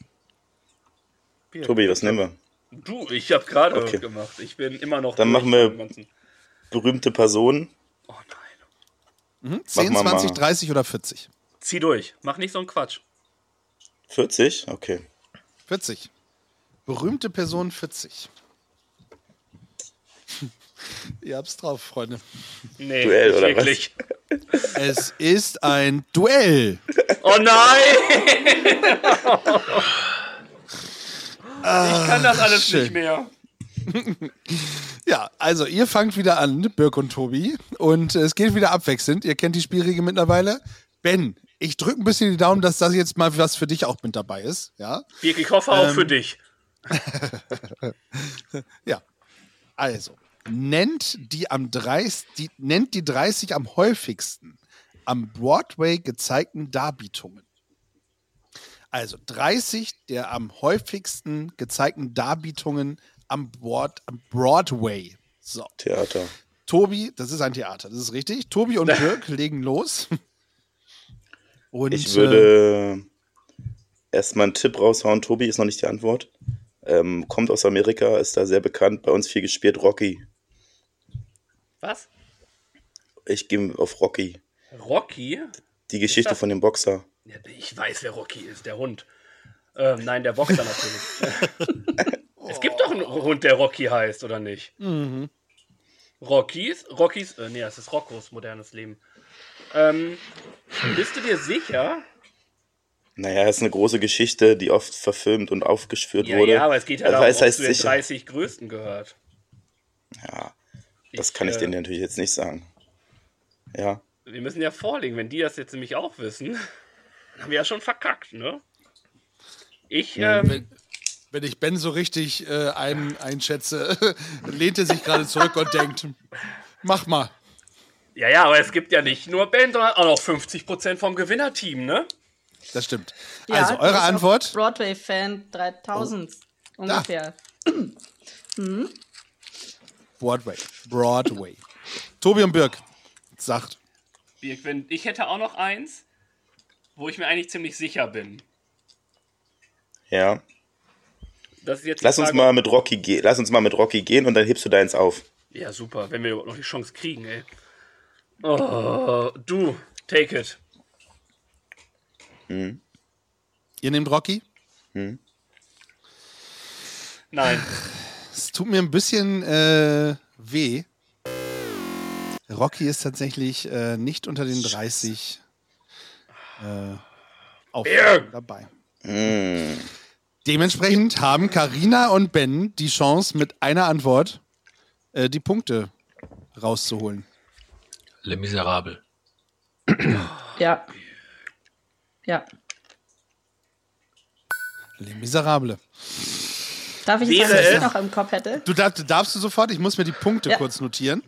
Tobi, was nehmen wir? Du, ich habe gerade Okay. gemacht. Ich bin immer noch. Dann durch machen wir- beim Ganzen. Berühmte Personen. Oh nein. 10, wir 20, mal. 30 oder 40? Zieh durch. Mach nicht so einen Quatsch. 40? Okay. 40. Berühmte Person 40. Ihr habt's drauf, Freunde. Nee, Duell, nicht oder was? wirklich. Es ist ein Duell. Oh nein! Ich kann das alles schön. nicht mehr. Ja, also ihr fangt wieder an, Birk und Tobi. Und es geht wieder abwechselnd. Ihr kennt die Spielregeln mittlerweile. Ben, ich drücke ein bisschen die Daumen, dass das jetzt mal was für dich auch mit dabei ist. Ja, Birk, ich hoffe auch für dich. ja. Also, nennt die 30 am häufigsten am Broadway gezeigten Darbietungen. Also 30 der am häufigsten gezeigten Darbietungen am Broadway. So. Theater. Tobi, das ist ein Theater, das ist richtig. Tobi und Birk legen los. Und, Ich würde erstmal einen Tipp raushauen. Tobi ist noch nicht die Antwort. Kommt aus Amerika, ist da sehr bekannt. Bei uns viel gespielt. Rocky. Was? Ich gehe auf Rocky. Rocky? Die Geschichte das- von dem Boxer. Ja, ich weiß, wer Rocky ist, der Hund. Nein, der Boxer natürlich. Es gibt doch einen Hund, der Rocky heißt, oder nicht? Mhm. Rockys, nee, das ist Roccos modernes Leben. Bist du dir sicher? Naja, es ist eine große Geschichte, die oft verfilmt und aufgeführt Ja, wurde. ja, aber es geht ja Also darum, es ob heißt du den sicher. 30 Größten gehört. Ja, das kann ich dir natürlich jetzt nicht sagen. Ja. Wir müssen ja vorlegen, wenn die das jetzt nämlich auch wissen, dann haben wir ja schon verkackt, ne? wenn ich Ben so richtig einschätze, lehnt er sich gerade zurück und denkt, mach mal. Ja, aber es gibt ja nicht nur Ben, sondern auch noch 50% vom Gewinnerteam, ne? Das stimmt. Ja, Also, du eure bist auch Antwort? Broadway-Fan 3000 ungefähr. Broadway. Tobi und Birk sagt. Ich hätte auch noch eins, wo ich mir eigentlich ziemlich sicher bin. Ja. Das ist jetzt die Lass uns Frage- mal mit Rocky gehen und dann hebst du deins auf. Ja, super, wenn wir überhaupt noch die Chance kriegen, ey. Oh, du, take it. Ihr nehmt Rocky? Nein. Es tut mir ein bisschen weh. Rocky ist tatsächlich nicht unter den 30 Aufgaben dabei. Dementsprechend haben Carina und Ben die Chance, mit einer Antwort die Punkte rauszuholen. Les Miserables. Ja. Ja. Les Miserables. Darf ich Wäre sagen, was es- ich noch im Kopf hätte? Du darfst du sofort, ich muss mir die Punkte Ja. kurz notieren.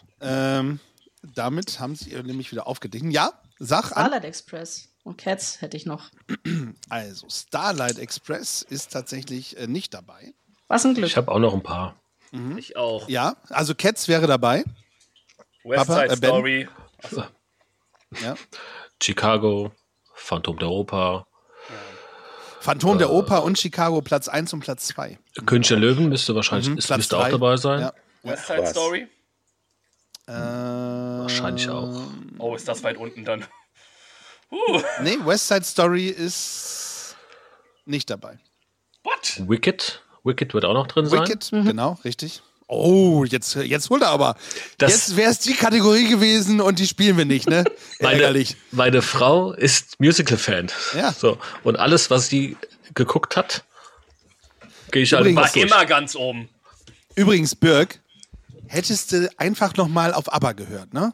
Damit haben sie nämlich wieder aufgeglichen. Ja, sag an. Starlight Express und Cats hätte ich noch. Also, Starlight Express ist tatsächlich nicht dabei. Was ein Glück. Ich habe auch noch ein paar. Ich auch. Ja, also Cats wäre dabei. West Papa, Side Ben? Story. Ja. Chicago, Phantom der Oper, Phantom der Oper und Chicago Platz 1 und Platz 2. König der Löwen müsste wahrscheinlich müsste auch 3. dabei sein. Ja. West Side was? Story. Wahrscheinlich auch. Oh, ist das weit unten dann. Nee, West Side Story ist nicht dabei. What? Wicked wird auch noch drin sein. Wicked, genau, richtig. Oh, jetzt holt er aber. Das- Jetzt wäre es die Kategorie gewesen und die spielen wir nicht, ne? Ärgerlich. Meine Frau ist Musical-Fan. Ja. So, und alles, was sie geguckt hat, gehe ich alle Übrigens- War immer ganz oben. Übrigens, Birk, hättest du einfach noch mal auf ABBA gehört, ne?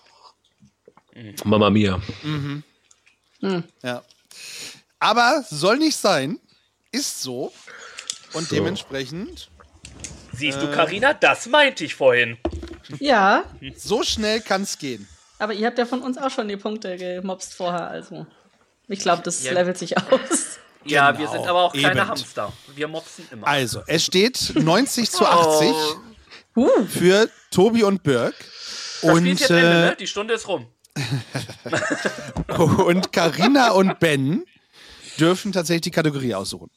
Mama Mia. Ja. Aber soll nicht sein, ist so. Und dementsprechend, Siehst du, Carina, das meinte ich vorhin. Ja, so schnell kann es gehen. aber ihr habt ja von uns auch schon die Punkte gemobst vorher, also. Ich glaube, das Ja. levelt sich aus. Ja, Genau, wir sind aber auch keine eben. Hamster. Wir mopsen immer. Also, es steht 90-80 für Tobi und Birk. Das Spiel Und, ist jetzt Ende, ne? Die Stunde ist rum. und Carina und Ben dürfen tatsächlich die Kategorie aussuchen.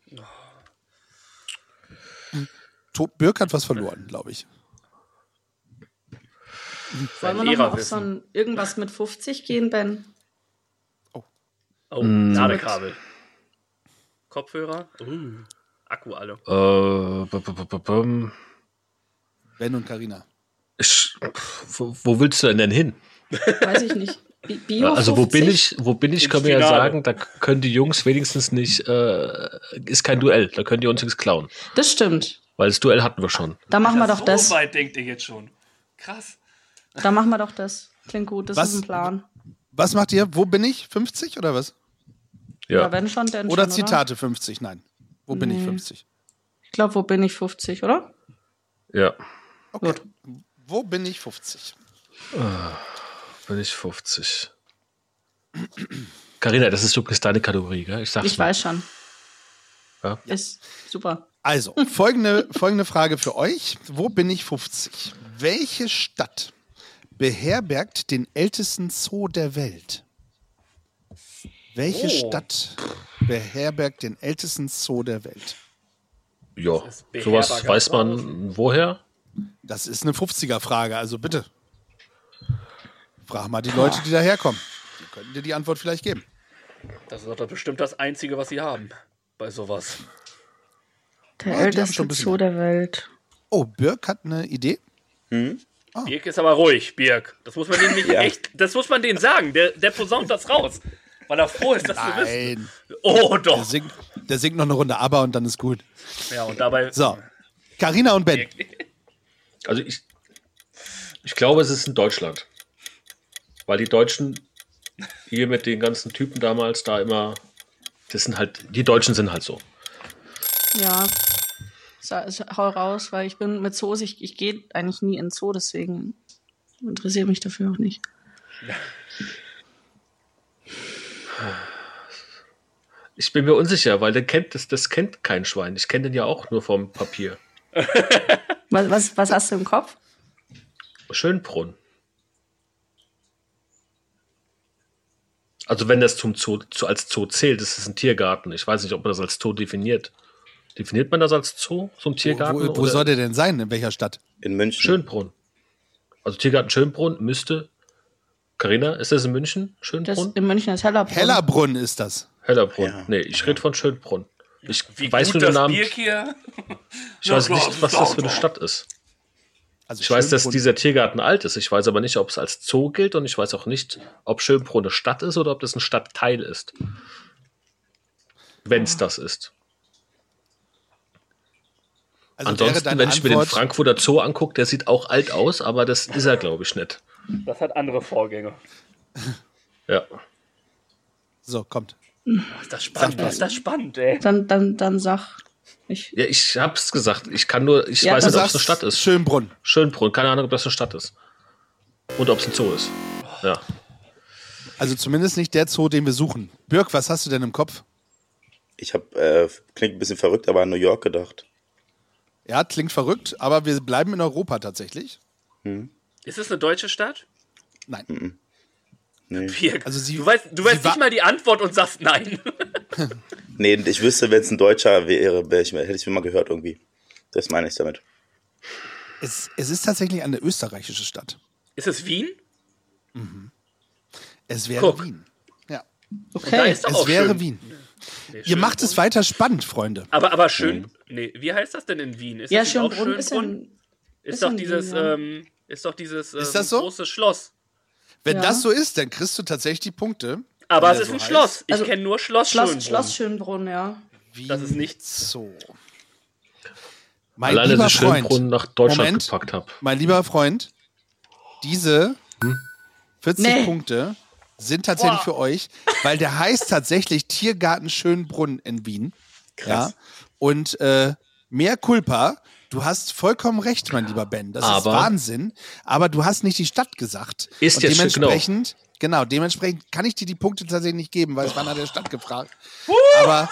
Birk hat was verloren, glaube ich. Wollen wir Lehrer noch mal auf wissen. so ein irgendwas mit 50 gehen, Ben? Oh, Ladekabel. Kopfhörer. Akku alle. Ben und Carina. Wo willst du denn hin? Weiß ich nicht. Bio Also 50? wo bin ich, können wir ja Finale. sagen, da können die Jungs wenigstens nicht, ist kein Duell, da können die uns nichts klauen. Das stimmt. Weil das Duell hatten wir schon. Da machen wir doch So das. weit denkt ihr jetzt schon. Krass. Da machen wir doch das. Klingt gut, das Was? ist ein Plan. Was macht ihr? Wo bin ich? 50 oder was? Ja, Ja. wenn schon, denn Oder schon, Zitate 50? Nein. Wo bin ich 50? Ich glaube, wo bin ich 50, oder? Ja, Okay. Wo bin ich 50? bin ich 50. Carina, das ist übrigens deine Kategorie, gell? Ich sag's Ich mal. weiß schon. Ja. Ist super. Also, folgende Frage für euch. Wo bin ich 50? Welche Stadt beherbergt den ältesten Zoo der Welt? Welche Oh. Stadt beherbergt den ältesten Zoo der Welt? Ja, Das ist sowas beherberger weiß man woher? Das ist eine 50er-Frage, also bitte. Frag mal die Leute, die daherkommen. Die könnten dir die Antwort vielleicht geben. Das ist doch bestimmt das Einzige, was sie haben. Bei sowas. Der Ja, die haben älteste schon ein bisschen Zoo der Welt. Oh, Birk hat eine Idee? Birk ist aber ruhig, Birk. Das muss man denen nicht echt. Das muss man denen sagen. Der posaunt das raus. Weil er froh ist, dass wir wissen. Nein. Oh, doch. Der singt noch eine Runde ABBA und dann ist gut. Ja, und dabei. So, Carina und Ben. Also ich glaube, es ist in Deutschland. Weil die Deutschen hier mit den ganzen Typen damals da immer, das sind halt, die Deutschen sind halt so. Ja. Hau raus, weil ich bin mit Zoos, ich gehe eigentlich nie in Zoo, deswegen interessiere mich dafür auch nicht. Ich bin mir unsicher, weil das kennt kein Schwein. Ich kenne den ja auch nur vom Papier. Was hast du im Kopf? Schönbrunn. Also wenn das als Zoo zählt, das ist ein Tiergarten. Ich weiß nicht, ob man das als Zoo definiert. Definiert man das als Zoo, so ein Tiergarten? Wo soll der denn sein? In welcher Stadt? In München. Schönbrunn. Also Tiergarten Schönbrunn müsste. Carina, ist das in München? Das Schönbrunn? in München ist Hellerbrunn. Hellerbrunn ist das. Hellerbrunn. Ja. Nee, ich rede von Schönbrunn. Ich Wie weiß gut nur den das Namen. Birk hier. Ich weiß nicht, was das für eine Stadt ist. Also Ich weiß, dass Schönbrunn- dieser Tiergarten alt ist. Ich weiß aber nicht, ob es als Zoo gilt und ich weiß auch nicht, ob Schönbrunn eine Stadt ist oder ob das ein Stadtteil ist. Wenn es das ist. Also wäre Ansonsten, deine wenn ich mir den Antwort- Frankfurter Zoo angucke, der sieht auch alt aus, aber das ist er, glaube ich, nicht. Das hat andere Vorgänge. Ja. So, kommt. Ist das spannend, Sag was. ist das spannend, ey. Dann sag. Ich, Ja, ich hab's gesagt. Ich weiß Ja, nicht, du ob es eine sagst Stadt ist. Schönbrunn. Schönbrunn, keine Ahnung, ob das eine Stadt ist. Und ob es ein Zoo ist. Ja. Also zumindest nicht der Zoo, den wir suchen. Birk, was hast du denn im Kopf? Ich habe, klingt ein bisschen verrückt, aber an New York gedacht. Ja, klingt verrückt, aber wir bleiben in Europa tatsächlich. Ist es eine deutsche Stadt? Nein. Nee. Pirk, Also sie- du weißt sie nicht war- mal die Antwort und sagst nein. Nee, ich wüsste, wenn es ein Deutscher wäre, hätte ich mal gehört irgendwie. Das meine ich damit. Es ist tatsächlich eine österreichische Stadt. Ist es Wien? Es wäre Guck. Wien. Ja. Da okay. ist doch Es auch wäre schön. Wien. Nee, Ihr macht es Schönbrunn. weiter spannend, Freunde. Aber schön. Nee, wie heißt das denn in Wien? Ist Ja, das nicht auch Schönbrunn ist Schönbrunn? in. Ist ist doch in dieses, Wien, ist das so? große Schloss. Wenn Ja. das so ist, dann kriegst du tatsächlich die Punkte. Aber Wenn es der ist so ein heißt. Schloss. Ich Also, kenne nur Schloss Schönbrunn. Schloss Schönbrunn, ja. Das ist nicht So. Mein Alleine, lieber dass ich Freund, Schönbrunn nach Deutschland Moment. gepackt habe. mein lieber Freund, diese 40 Nee. Punkte sind tatsächlich für euch, weil der heißt tatsächlich Tiergarten Schönbrunn in Wien. Krass. Ja. Und mehr Culpa, du hast vollkommen recht, mein lieber Ben. Das ist Aber- Wahnsinn. Aber du hast nicht die Stadt gesagt. Ist Und jetzt schön, dementsprechend kann ich dir die Punkte tatsächlich nicht geben, weil es war nach der Stadt gefragt. Aber,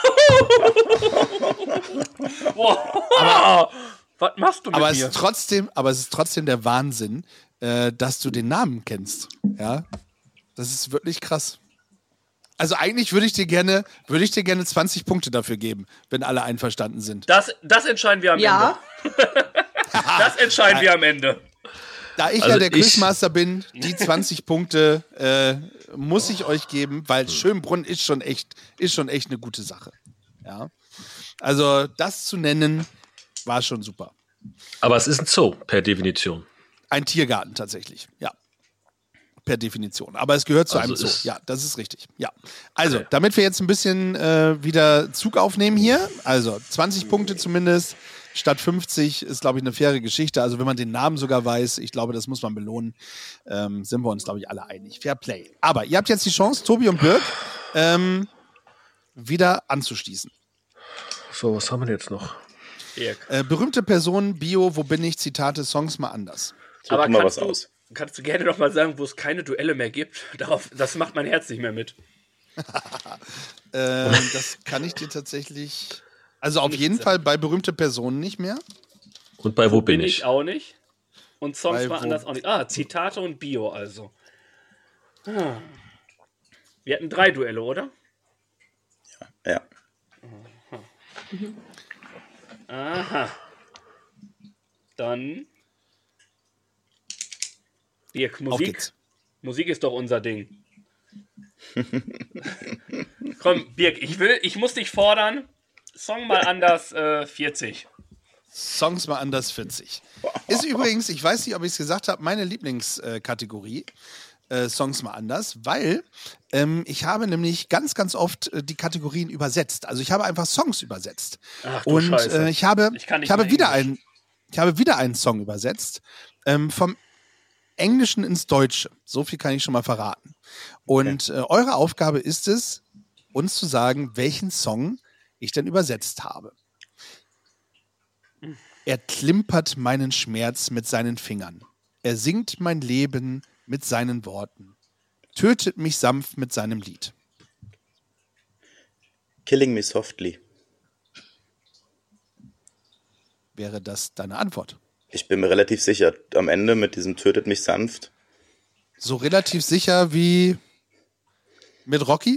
Was machst du mit aber, es mir? ist trotzdem der Wahnsinn, dass du den Namen kennst. Ja, das ist wirklich krass. Also eigentlich würde ich dir gerne 20 Punkte dafür geben, wenn alle einverstanden sind. Das entscheiden wir am Ja, Ende. Das entscheiden wir am Ende. Da ich Also ja der ich- Quizmaster bin, die 20 Punkte muss ich euch geben, weil Schönbrunn ist schon echt eine gute Sache. Ja, also das zu nennen war schon super. Aber es ist ein Zoo, per Definition. Ein Tiergarten tatsächlich, ja. Per Definition. Aber es gehört zu Also einem Zoo. ist- Ja, das ist richtig. Ja. Also, Okay. damit wir jetzt ein bisschen wieder Zug aufnehmen hier, also 20 Punkte zumindest, statt 50 ist, glaube ich, eine faire Geschichte. Also, wenn man den Namen sogar weiß, ich glaube, das muss man belohnen, sind wir uns, glaube ich, alle einig. Fair Play. Aber ihr habt jetzt die Chance, Tobi und Birk, wieder anzuschließen. So, was haben wir denn jetzt noch? Dirk. Berühmte Personen, Bio, wo bin ich, Zitate, Songs mal anders. Such Aber mal was aus. kannst du gerne noch mal sagen, wo es keine Duelle mehr gibt? Das macht mein Herz nicht mehr mit. Das kann ich dir tatsächlich. Also auf jeden Fall bei berühmte Personen nicht mehr. Und bei Wo bin ich? auch nicht. Und Songs Bei war wo- anders auch nicht. Ah, Zitate und Bio also. Wir hatten 3 Duelle, oder? Ja. Aha. Dann. Dirk, Auf Musik. geht's. Musik ist doch unser Ding. Komm, Birk, ich muss dich fordern. Song mal anders 40. Songs mal anders 40. Ist übrigens, ich weiß nicht, ob ich es gesagt habe, meine Lieblingskategorie. Songs mal anders, weil ich habe nämlich ganz, ganz oft die Kategorien übersetzt. Also ich habe einfach Songs übersetzt. Ach du Und Scheiße. ich habe kann nicht mal wieder einen Song übersetzt vom Englischen ins Deutsche. So viel kann ich schon mal verraten. Und eure Aufgabe ist es, uns zu sagen, welchen Song ich denn übersetzt habe. Er klimpert meinen Schmerz mit seinen Fingern. Er singt mein Leben mit seinen Worten. Tötet mich sanft mit seinem Lied. Killing Me Softly. Wäre das deine Antwort? Ich bin mir relativ sicher, am Ende mit diesem Tötet mich sanft. So relativ sicher wie mit Rocky?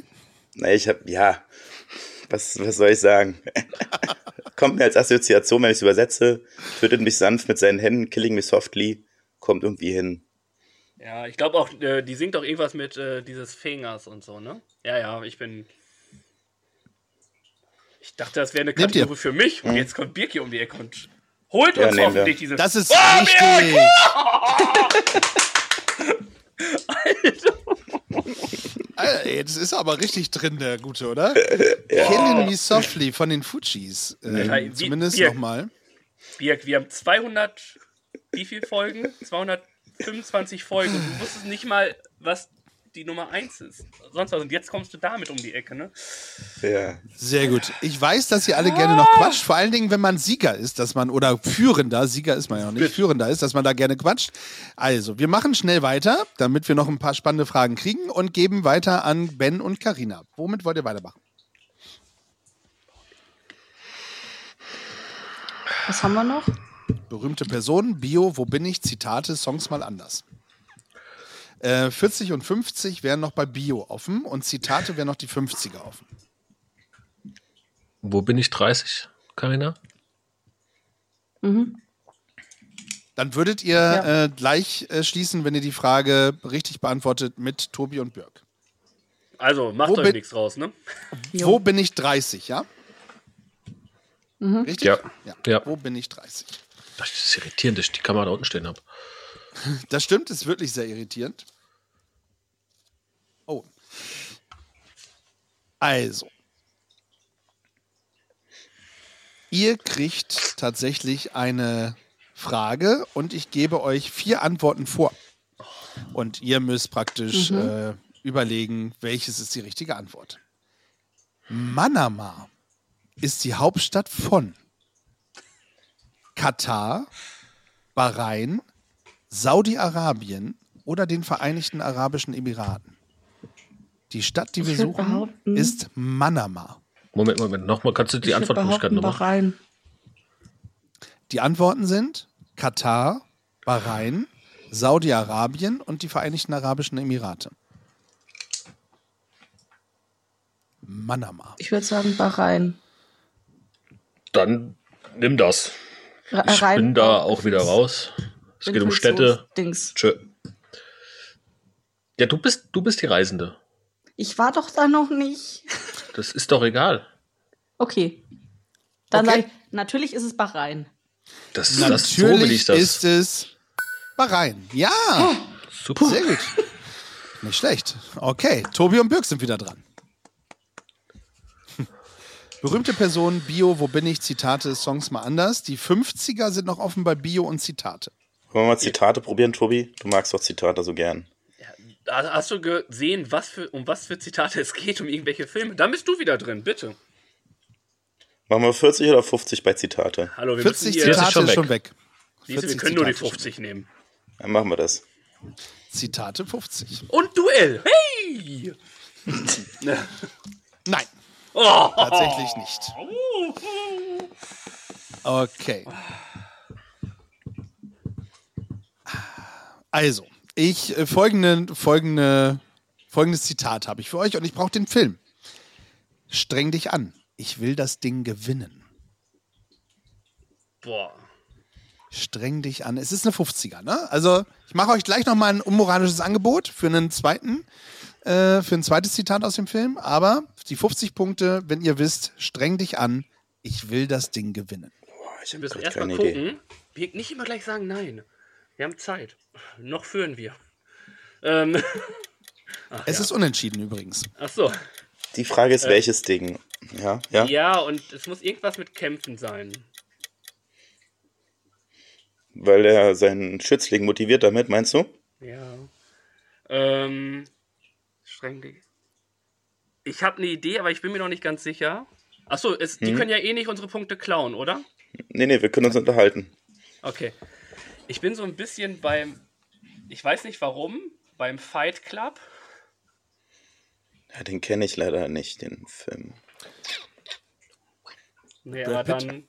Was soll ich sagen? Kommt mir als Assoziation, wenn ich es übersetze, tötet mich sanft mit seinen Händen, killing me softly, kommt irgendwie hin. Ja, ich glaube auch, die singt doch irgendwas mit dieses Fingers und so, ne? Ja, ich dachte, das wäre eine Nehmt ihr? Kategorie für mich. Und jetzt kommt Birki um die Ecke und Holt uns nehmen hoffentlich wir. diese... Das ist richtig. Alter, ey, das ist aber richtig drin, der Gute, oder? Killing Me Softly von den Fujis. Zumindest nochmal. Birk, wir haben 200... Wie viele Folgen? 225 Folgen. Und du wusstest nicht mal, was die Nummer 1 ist. Sonst was. Und jetzt kommst du damit um die Ecke, ne? Ja. Sehr gut. Ich weiß, dass ihr alle gerne noch quatscht. Vor allen Dingen, wenn man Sieger ist, dass man, oder Führender, Sieger ist man ja noch nicht, Führender ist, dass man da gerne quatscht. Also, wir machen schnell weiter, damit wir noch ein paar spannende Fragen kriegen und geben weiter an Ben und Carina. Womit wollt ihr weitermachen? Was haben wir noch? Berühmte Personen, Bio, wo bin ich, Zitate, Songs mal anders. 40 und 50 wären noch bei Bio offen und Zitate wären noch die 50er offen. Wo bin ich 30, Carina? Mhm. Dann würdet ihr gleich schließen, wenn ihr die Frage richtig beantwortet mit Tobi und Birk. Also, macht euch nichts raus, ne? Wo bin ich 30, ja? Mhm. Richtig? Ja. Wo bin ich 30? Das ist irritierend, dass ich die Kamera da unten stehen habe. Das stimmt, ist wirklich sehr irritierend. Oh. Also. Ihr kriegt tatsächlich eine Frage und ich gebe euch 4 Antworten vor. Und ihr müsst praktisch überlegen, welches ist die richtige Antwort. Manama ist die Hauptstadt von Katar, Bahrain, Saudi-Arabien oder den Vereinigten Arabischen Emiraten. Die Stadt, die wir suchen, ist Manama. Moment, nochmal, kannst du die Antwortmöglichkeiten nochmal? Bahrain. Die Antworten sind Katar, Bahrain, Saudi-Arabien und die Vereinigten Arabischen Emirate. Manama. Ich würde sagen Bahrain. Dann nimm das. Ich bin da auch wieder raus. Es geht um Städte. Tschö. Ja, du bist die Reisende. Ich war doch da noch nicht. Das ist doch egal. Okay. Dann sage ich, natürlich ist es Bahrain. Natürlich ist es Bahrain. Ja. Super. Sehr gut. Nicht schlecht. Okay, Tobi und Birk sind wieder dran. Berühmte Personen, Bio, wo bin ich, Zitate, Songs mal anders. Die 50er sind noch offen bei Bio und Zitate. Wollen wir mal Zitate probieren, Tobi? Du magst doch Zitate so gern. Ja, hast du gesehen, um was für Zitate es geht, um irgendwelche Filme? Dann bist du wieder drin, bitte. Machen wir 40 oder 50 bei Zitate? Hallo, wir 40 müssen hier... Zitate ist schon weg. Wir können nur die 50 nehmen. Dann machen wir das. Zitate 50. Und Duell. Hey! Nein. Oh. Tatsächlich nicht. Okay. Also, folgendes Zitat habe ich für euch und ich brauche den Film. Streng dich an. Ich will das Ding gewinnen. Boah. Streng dich an. Es ist eine 50er, ne? Also, ich mache euch gleich nochmal ein unmoralisches Angebot für ein zweites Zitat aus dem Film, aber die 50 Punkte, wenn ihr wisst, streng dich an, ich will das Ding gewinnen. Boah, Wir müssen erstmal gucken. Wir nicht immer gleich sagen nein. Wir haben Zeit. Noch führen wir. Es ist unentschieden übrigens. Ach so. Die Frage ist, welches Ding? Ja? Ja, und es muss irgendwas mit Kämpfen sein. Weil er seinen Schützling motiviert damit, meinst du? Ja. Streng dich. Ich habe eine Idee, aber ich bin mir noch nicht ganz sicher. Achso, die können ja eh nicht unsere Punkte klauen, oder? Nee, wir können uns unterhalten. Okay. Ich bin so ein bisschen ich weiß nicht warum, beim Fight Club. Ja, den kenne ich leider nicht, den Film. Nee, aber dann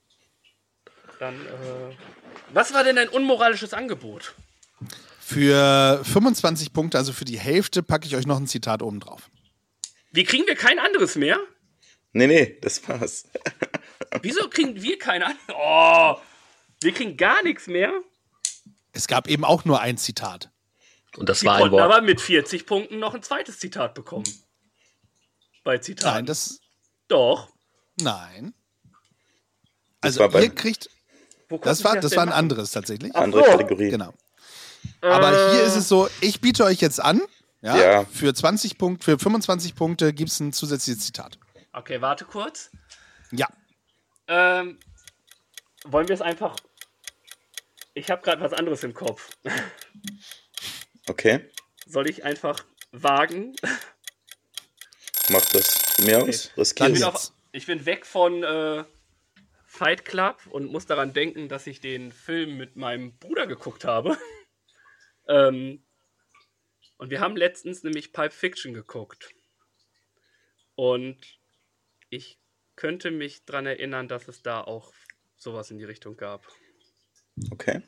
was war denn ein unmoralisches Angebot? Für 25 Punkte, also für die Hälfte, packe ich euch noch ein Zitat oben drauf. Wie kriegen wir kein anderes mehr? Nee, das war's. Wieso kriegen wir kein anderes? Oh, wir kriegen gar nichts mehr. Es gab eben auch nur ein Zitat. Und das Wir war ein konnten Wort. aber mit 40 Punkten noch ein zweites Zitat bekommen. Bei Zitaten. Nein, Doch. Nein. Das Also war ihr kriegt Das war ein anderes tatsächlich. Andere Kategorie. Genau. Aber hier ist es so, ich biete euch jetzt an, Ja. für 25 Punkte gibt es ein zusätzliches Zitat. Okay, warte kurz. Ja. Wollen wir es einfach... Ich habe gerade was anderes im Kopf. Okay, Soll ich einfach wagen? mach das. Von mir aus. Riskier Dann es. Ich bin weg von Fight Club und muss daran denken, dass ich den Film mit meinem Bruder geguckt habe. Und wir haben letztens nämlich Pulp Fiction geguckt. Und ich könnte mich daran erinnern, dass es da auch sowas in die Richtung gab. Okay.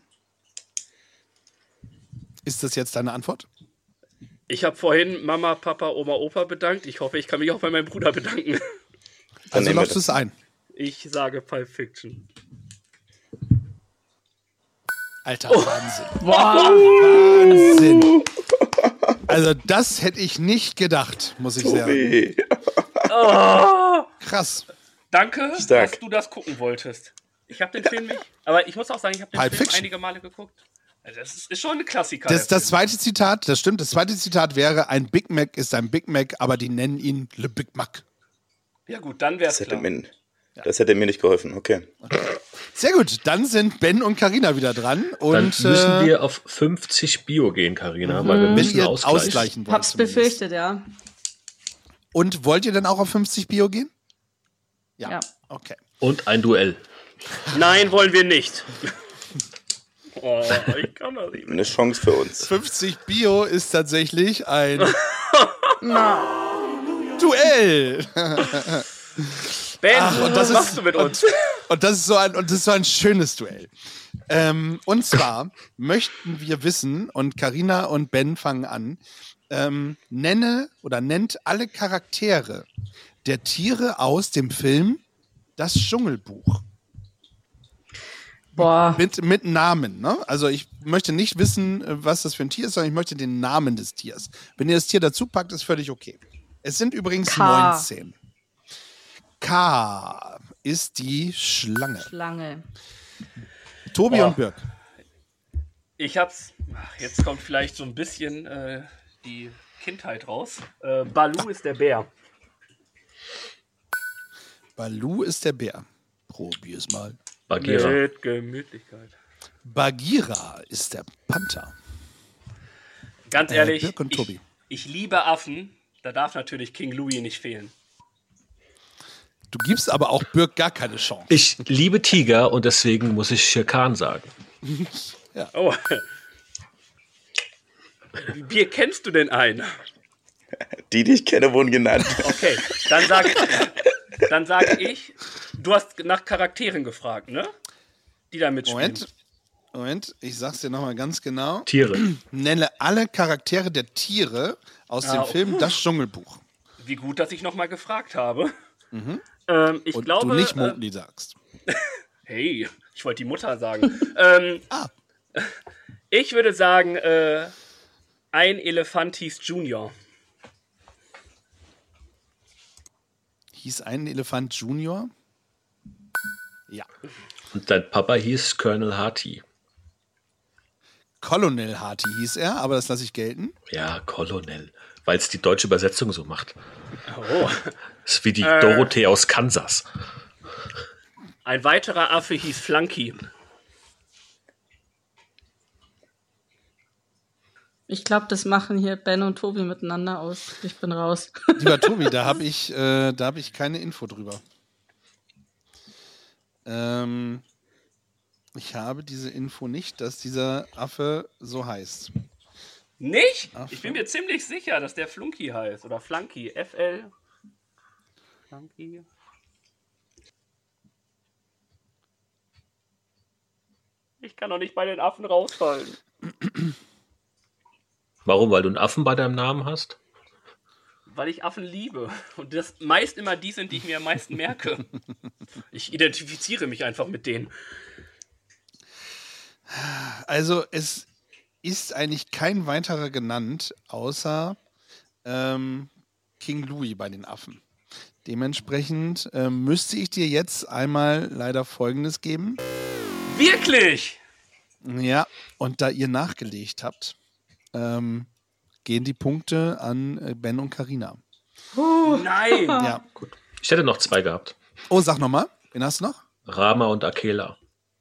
Ist das jetzt deine Antwort? Ich habe vorhin Mama, Papa, Oma, Opa bedankt. Ich hoffe, ich kann mich auch bei meinem Bruder bedanken. Dann Also nehmen wir lockst du das. es ein. Ich sage Pulp Fiction. Alter, Wahnsinn. Also das hätte ich nicht gedacht, muss ich sagen. Tobi. Krass. Danke, Stark. dass du das gucken wolltest. Ich habe den Film nicht, aber ich muss auch sagen, ich habe den Pulp Film Fiction. einige Male geguckt. Also das ist schon ein Klassiker. Das der Film. zweite Zitat, das stimmt, das zweite Zitat wäre, ein Big Mac ist ein Big Mac, aber die nennen ihn Le Big Mac. Ja gut, dann wäre es Das hätte, klar. das hätte mir nicht geholfen. Okay. Sehr gut, dann sind Ben und Carina wieder dran. Und Dann müssen wir auf 50 Bio gehen, Carina, weil wir wenn müssen ihr ausgleichen. ausgleichen wollt. Hab's zumindest. befürchtet, ja. Und wollt ihr denn auch auf 50 Bio gehen? Ja. Okay. Und ein Duell. Nein, wollen wir nicht. Oh, ich kann das nicht. Eine Chance für uns. 50 Bio ist tatsächlich ein Duell. Ben, und was das machst ist- du mit uns? Und das ist so ein schönes Duell. Und zwar möchten wir wissen, und Carina und Ben fangen an, nennt alle Charaktere der Tiere aus dem Film Das Dschungelbuch. Boah. Mit Namen, ne? Also ich möchte nicht wissen, was das für ein Tier ist, sondern ich möchte den Namen des Tiers. Wenn ihr das Tier dazu packt, ist völlig okay. Es sind übrigens K. 19. K ist die Schlange. Schlange. Tobi Boah. und Birk. Ich hab's. Jetzt kommt vielleicht so ein bisschen die Kindheit raus. Balu ist der Bär. Balu ist der Bär. Probier's mal. Bagheera. Mit Gemütlichkeit. Bagheera ist der Panther. Ganz ehrlich, Birk und Tobi. ich liebe Affen. Da darf natürlich King Louis nicht fehlen. Du gibst aber auch Birk gar keine Chance. Ich liebe Tiger und deswegen muss ich Shere Khan sagen. Oh. Wie kennst du denn einen? Die ich kenne, wurden genannt. Okay, dann sage ich, du hast nach Charakteren gefragt, ne? Die da mitspielen. Moment, ich sag's dir nochmal ganz genau. Tiere. Nenne alle Charaktere der Tiere aus dem Film Das Dschungelbuch. Wie gut, dass ich nochmal gefragt habe. Ich Und glaube, du nicht Mowgli sagst. hey, ich wollte die Mutter sagen. Ich würde sagen, ein Elefant hieß Junior. Hieß ein Elefant Junior? Ja. Und dein Papa hieß Colonel Harty. Colonel Harty hieß er, aber das lasse ich gelten. Ja, Colonel. Weil es die deutsche Übersetzung so macht. Oh. Das ist wie die Dorothee aus Kansas. Ein weiterer Affe hieß Flunky. Ich glaube, das machen hier Ben und Tobi miteinander aus. Ich bin raus. Lieber Tobi, da habe ich keine Info drüber. Ich habe diese Info nicht, dass dieser Affe so heißt. Nicht? Affe. Ich bin mir ziemlich sicher, dass der Flunky heißt. Oder Flunky. FL. Flunky. Ich kann doch nicht bei den Affen rausfallen. Warum? Weil du einen Affen bei deinem Namen hast? Weil ich Affen liebe. Und das meist immer die sind, die ich mir am meisten merke. Ich identifiziere mich einfach mit denen. Also es ist eigentlich kein weiterer genannt, außer King Louis bei den Affen. Dementsprechend müsste ich dir jetzt einmal leider Folgendes geben. Wirklich? Ja, und da ihr nachgelegt habt, gehen die Punkte an Ben und Carina. Nein. Ja. Gut. Ich hätte noch 2 gehabt. Oh, sag nochmal. Wen hast du noch? Rama und Akela.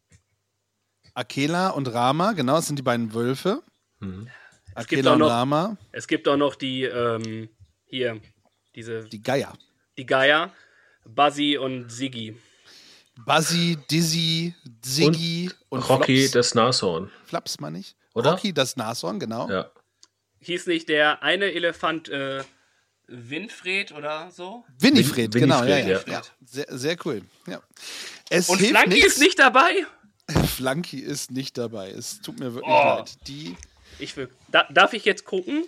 Akela und Rama, genau, das sind die beiden Wölfe. Mhm. Akela und Rama. Es gibt auch noch die, Die Geier. Die Geier, Buzzy und Siggi. Buzzy, Dizzy, Siggi und Rocky, Flops. das Nashorn. Flaps, meine ich. Oder? Rocky, das Nashorn, genau. Ja. Hieß nicht der eine Elefant Winfried oder so? Winifred, genau. Winifred, Ja. Sehr, sehr cool. Ja. Es Und hilft Flanky nichts. ist nicht dabei? Flanky ist nicht dabei. Es tut mir wirklich Oh. leid. Darf ich jetzt gucken?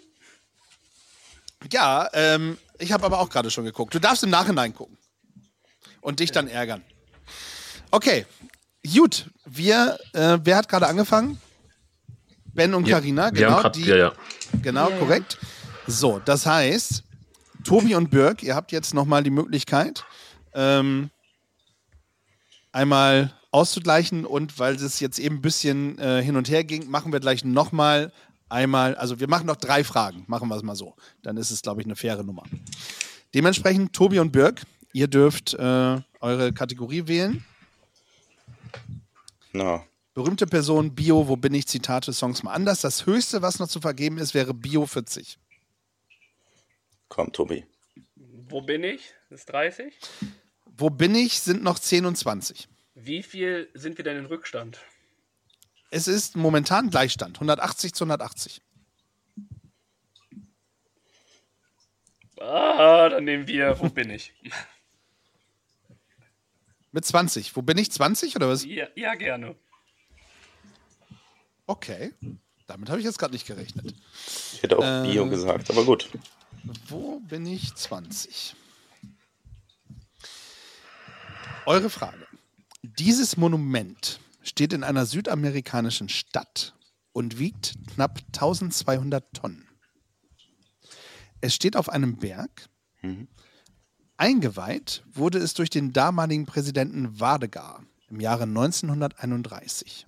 Ja, ich habe aber auch gerade schon geguckt. Du darfst im Nachhinein gucken. Und dich dann ärgern. Okay, gut. Wer hat gerade angefangen? Ben und Carina, Wir haben grad, Genau, korrekt. So, das heißt, Tobi und Birk, ihr habt jetzt nochmal die Möglichkeit, einmal auszugleichen, und weil es jetzt eben ein bisschen hin und her ging, machen wir gleich nochmal einmal, also wir machen noch 3 Fragen, machen wir es mal so. Dann ist es, glaube ich, eine faire Nummer. Dementsprechend, Tobi und Birk, ihr dürft eure Kategorie wählen. Na, Berühmte Person, Bio, wo bin ich, Zitate, Songs mal anders. Das Höchste, was noch zu vergeben ist, wäre Bio 40. komm, Tobi. Wo bin ich? Das ist 30. Wo bin ich, sind noch 10 und 20. Wie viel sind wir denn in Rückstand? Es ist momentan Gleichstand, 180 zu 180. Dann nehmen wir, wo bin ich? Mit 20. Wo bin ich, 20 oder was? Ja, gerne. Okay, damit habe ich jetzt gerade nicht gerechnet. Ich hätte auch Bio gesagt, aber gut. Wo bin ich, 20? Eure Frage. Dieses Monument steht in einer südamerikanischen Stadt und wiegt knapp 1200 Tonnen. Es steht auf einem Berg. Eingeweiht wurde es durch den damaligen Präsidenten Vardegar im Jahre 1931.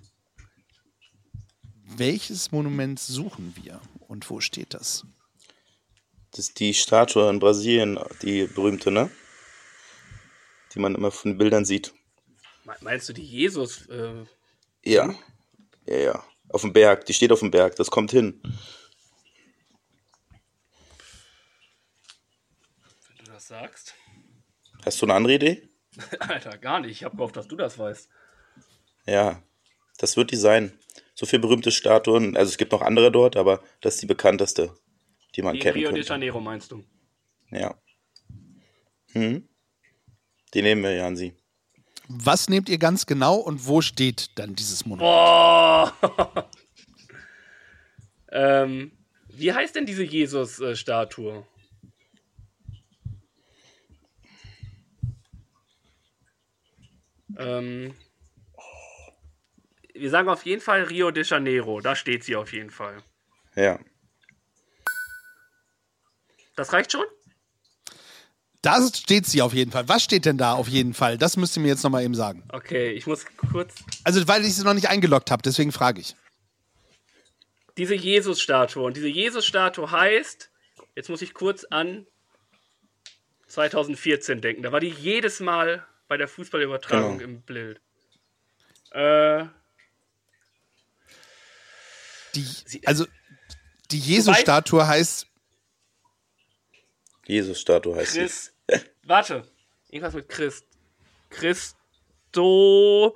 Welches Monument suchen wir und wo steht das? Das ist die Statue in Brasilien, die berühmte, ne? Die man immer von Bildern sieht. Meinst du die Jesus? Ja. Ja. Auf dem Berg. Die steht auf dem Berg. Das kommt hin. Wenn du das sagst. Hast du eine andere Idee? Alter, gar nicht. Ich habe gehofft, dass du das weißt. Ja. Das wird die sein. So viele berühmte Statuen. Also es gibt noch andere dort, aber das ist die bekannteste, die man kennen Rio de könnte. Janeiro meinst du? Ja. Die nehmen wir, Jansi. Was nehmt ihr ganz genau und wo steht dann dieses Monument? Boah! Wie heißt denn diese Jesus-Statue? Wir sagen auf jeden Fall Rio de Janeiro. Da steht sie auf jeden Fall. Ja. Das reicht schon? Da steht sie auf jeden Fall. Was steht denn da auf jeden Fall? Das müsst ihr mir jetzt nochmal eben sagen. Okay, ich muss kurz... Also, weil ich sie noch nicht eingeloggt habe, deswegen frage ich. Diese Jesus-Statue. Und diese Jesus-Statue heißt... Jetzt muss ich kurz an 2014 denken. Da war die jedes Mal bei der Fußballübertragung im Bild. Die Jesus-Statue heißt... Jesus-Statue heißt sie. Warte. Irgendwas mit Christ. Christo.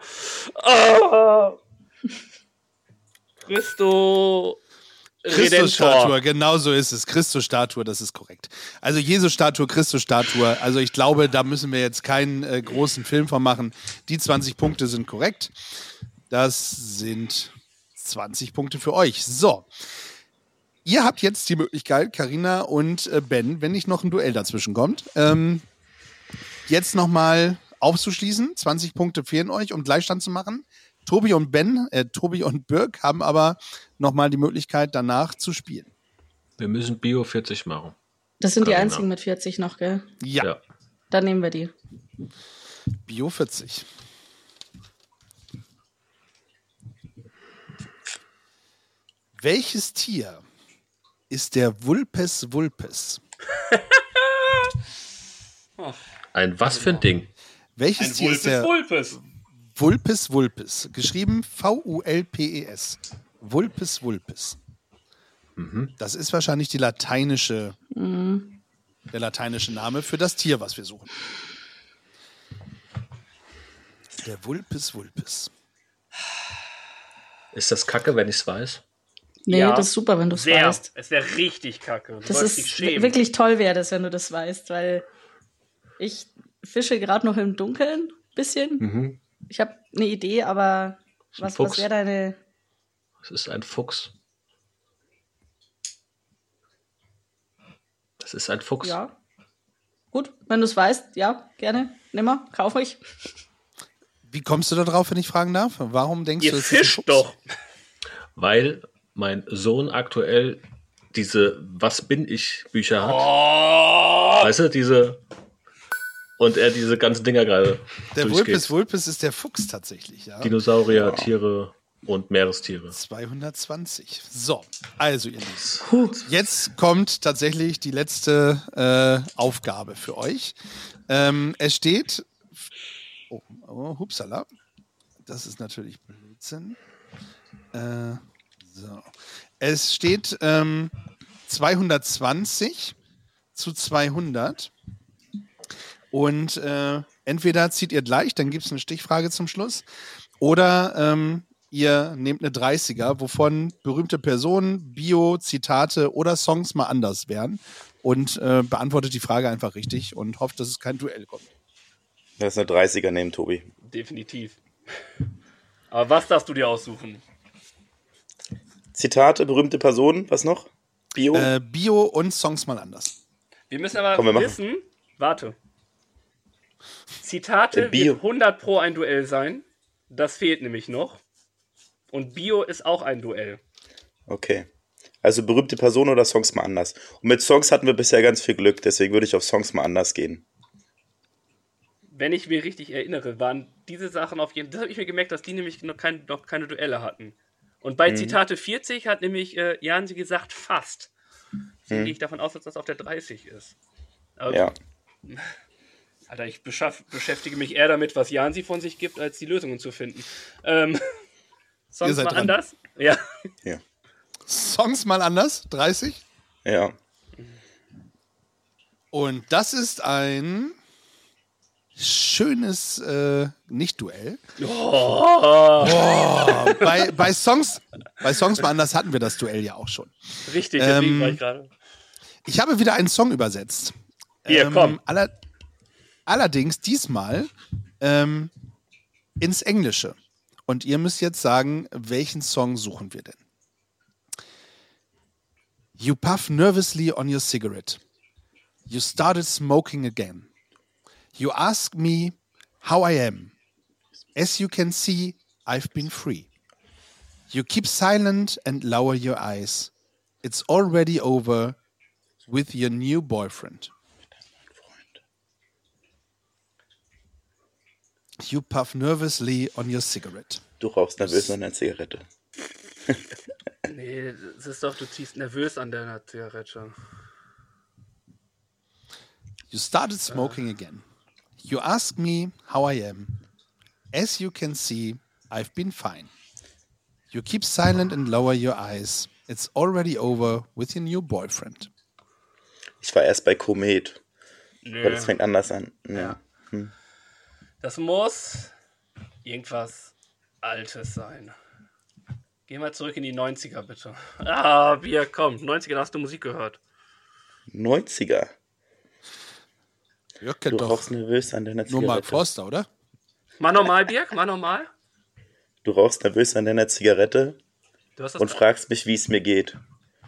Christo. Christus-Statue, genau so ist es. Christus-Statue, das ist korrekt. Also Jesus-Statue, Christus-Statue. Also ich glaube, da müssen wir jetzt keinen großen Film von machen. Die 20 Punkte sind korrekt. Das sind 20 Punkte für euch. So. Ihr habt jetzt die Möglichkeit, Carina und Ben, wenn nicht noch ein Duell dazwischen kommt, jetzt nochmal aufzuschließen. 20 Punkte fehlen euch, um Gleichstand zu machen. Tobi und Birk haben aber nochmal die Möglichkeit, danach zu spielen. Wir müssen Bio 40 machen. Das sind die Carina. einzigen mit 40 noch, gell? Ja. Dann nehmen wir die. Bio 40. Welches Tier ist der Vulpes vulpes? Ein was für ein Ding? Welches Tier ist der Vulpes. Vulpes vulpes? Geschrieben VULPES. Vulpes vulpes. Das ist wahrscheinlich der lateinische Name für das Tier, was wir suchen. Der Vulpes vulpes. Ist das kacke, wenn ich es weiß? Nee, Ja. das ist super, wenn du es Sehr. weißt. Es wäre richtig kacke. Du Das sollst dich ist schämen. wirklich toll, wäre das, wenn du das weißt, weil ich fische gerade noch im Dunkeln ein bisschen. Ich habe eine Idee, aber was Fuchs. wäre deine... Es ist ein Fuchs. Das ist ein Fuchs. Ja. Gut, wenn du es weißt, ja, gerne. Nimm mal, kauf ich. Wie kommst du da drauf, wenn ich fragen darf? Warum denkst Ihr du, es ist ein fischt Fuchs? doch. Weil mein Sohn aktuell diese Was bin ich Bücher hat. Oh, Weißt du, diese. Und er diese ganzen Dinger gerade Der durchgeht. Vulpes vulpes ist der Fuchs tatsächlich, ja. Dinosaurier, Tiere und Meerestiere. 220. So, also ihr Lieben. Jetzt kommt tatsächlich die letzte Aufgabe für euch. Es steht... Oh, hupsala. Das ist natürlich Blödsinn. So. Es steht 220 zu 200. Und entweder zieht ihr gleich, dann gibt es eine Stichfrage zum Schluss, oder ihr nehmt eine 30er, wovon berühmte Personen, Bio, Zitate oder Songs mal anders wären und beantwortet die Frage einfach richtig und hofft, dass es kein Duell kommt. Das ist eine 30er nehmen, Tobi. definitiv. Aber was darfst du dir aussuchen? Zitate, berühmte Personen, was noch? Bio? Bio und Songs mal anders. Wir müssen aber Komm, wir machen. wissen, warte. Zitate Bio. wird 100 pro ein Duell sein. Das fehlt nämlich noch. Und Bio ist auch ein Duell. Okay. Also berühmte Personen oder Songs mal anders. Und mit Songs hatten wir bisher ganz viel Glück, deswegen würde ich auf Songs mal anders gehen. Wenn ich mich richtig erinnere, waren diese Sachen auf jeden Fall. Das habe ich mir gemerkt, dass die nämlich noch keine Duelle hatten. Und bei Zitate 40 hat nämlich Jansi gesagt, fast. Deswegen gehe ich davon aus, dass das auf der 30 ist. Aber, Ja. Alter, ich beschäftige mich eher damit, was Jansi von sich gibt, als die Lösungen zu finden. Ihr Songs seid mal dran. anders? Ja. Ja. Songs mal anders, 30. Ja. Und das ist ein schönes Nicht-Duell. Bei Songs mal anders hatten wir das Duell ja auch schon. Richtig, deswegen war ich gerade. Ich habe wieder einen Song übersetzt. Hier, komm. Allerdings diesmal ins Englische. Und ihr müsst jetzt sagen, welchen Song suchen wir denn? You puff nervously on your cigarette. You started smoking again. You ask me how I am. As you can see, I've been free. You keep silent and lower your eyes. It's already over with your new boyfriend. You puff nervously on your cigarette. Du rauchst nervös an einer Zigarette. Nee, es ist doch, du ziehst nervös an deiner Zigarette. You started smoking again. You ask me how I am. As you can see, I've been fine. You keep silent and lower your eyes. It's already over with your new boyfriend. Ich war erst bei Komet. Nö. Aber das fängt anders an. Ja. Das muss irgendwas Altes sein. Geh mal zurück in die 90er, bitte. Ah, Bier, komm. 90er, da hast du Musik gehört. 90er. Ihr Du kennt doch rauchst nervös an deiner nur Zigarette. Mark Forster, oder? Mal normal, Birk, mal normal. Du rauchst nervös an deiner Zigarette Du hast das und fragst mich, wie es mir geht.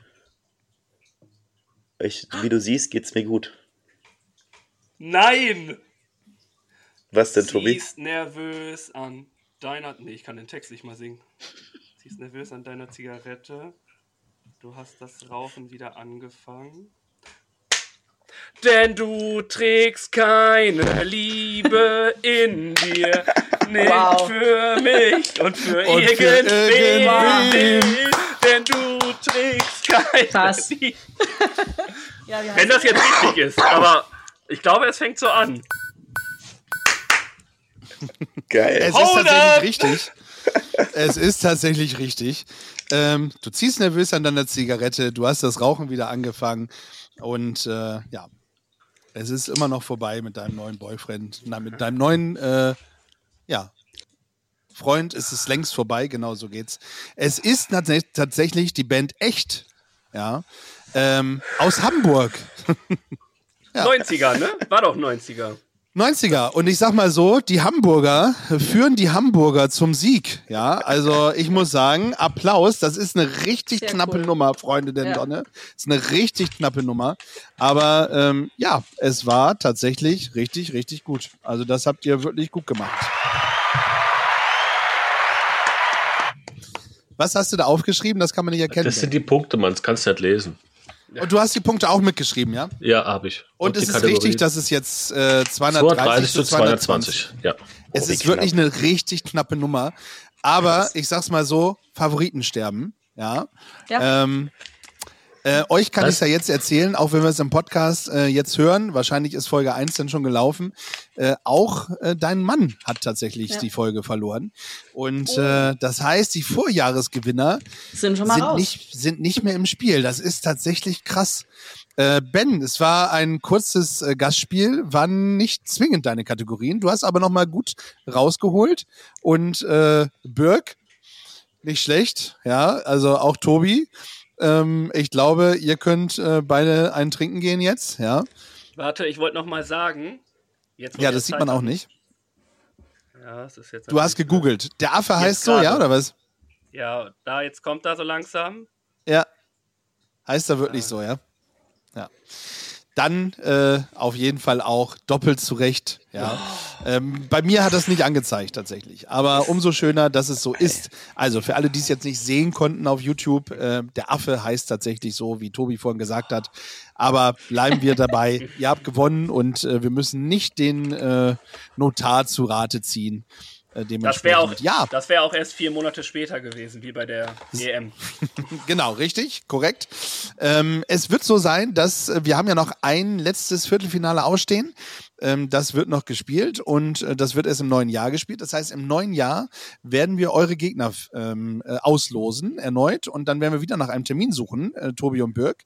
Wie du siehst, geht's mir gut. Nein! Was denn, Tobi? Ziehst nervös an deiner... Nee, ich kann den Text nicht mal singen. Ziehst nervös an deiner Zigarette. Du hast das Rauchen wieder angefangen. Denn du trägst keine Liebe in dir. Nicht Wow. für mich und für Und für irgendwen. irgendwen. Denn du Krass. Die, Ja, wie heißt wenn das jetzt richtig ist, aber ich glaube, es fängt so an. Geil. Es ist tatsächlich richtig. Es ist tatsächlich richtig. Du ziehst nervös an deiner Zigarette, du hast das Rauchen wieder angefangen und ja, es ist immer noch vorbei mit deinem neuen Boyfriend. Mit deinem neuen Freund ist es längst vorbei, genau so geht's. Es ist tatsächlich die Band Echt, ja, aus Hamburg. Ja. 90er, ne? War doch 90er. 90er. Und ich sag mal so, die Hamburger führen die Hamburger zum Sieg. Ja, also ich muss sagen, Applaus, das ist eine richtig Sehr knappe cool. Nummer, Freunde der Donne. Das ist eine richtig knappe Nummer. Aber ja, es war tatsächlich richtig, richtig gut. Also das habt ihr wirklich gut gemacht. Was hast du da aufgeschrieben? Das kann man nicht erkennen. Das sind die Punkte, man kannst nicht lesen. Und du hast die Punkte auch mitgeschrieben, ja? Ja, habe ich. Und die es ist Kategorie. richtig, dass es jetzt 230 230 zu zu 220. Ja. Es wie ist wirklich knapp. eine richtig knappe Nummer. Aber ich sag's mal so, Favoriten sterben. Ja. Ja. Euch kann Was? ich es ja jetzt erzählen, auch wenn wir es im Podcast jetzt hören. Wahrscheinlich ist Folge 1 dann schon gelaufen. Auch dein Mann hat tatsächlich die Folge verloren. Und das heißt, die Vorjahresgewinner Sind schon mal raus. sind nicht mehr im Spiel. Das ist tatsächlich krass. Ben, es war ein kurzes Gastspiel, waren nicht zwingend deine Kategorien. Du hast aber noch mal gut rausgeholt. Und Birk, nicht schlecht. Ja, also auch Tobi. Ich glaube, ihr könnt beide ein Trinken gehen jetzt. Ja, Warte, ich wollte noch mal sagen. Jetzt, wo ja wir das sieht Zeit man auch haben. nicht. Ja, das ist jetzt Du hast natürlich- gegoogelt. Der Affe heißt so, gerade. ja, oder was? Ja, jetzt kommt er so langsam. Ja. Heißt er wirklich so, ja? Ja. Dann auf jeden Fall auch doppelt zurecht. Ja. Bei mir hat das nicht angezeigt tatsächlich. Aber umso schöner, dass es so ist. Also für alle, die es jetzt nicht sehen konnten auf YouTube, der Affe heißt tatsächlich so, wie Tobi vorhin gesagt hat. Aber bleiben wir dabei. Ihr habt gewonnen und wir müssen nicht den Notar zu Rate ziehen. Das wäre auch, Ja, wär auch erst 4 Monate später gewesen, wie bei der EM. genau, richtig, korrekt. Es wird so sein, dass wir haben ja noch ein letztes Viertelfinale ausstehen. Das wird noch gespielt und das wird erst im neuen Jahr gespielt. Das heißt, im neuen Jahr werden wir eure Gegner auslosen erneut und dann werden wir wieder nach einem Termin suchen, Tobi und Birk.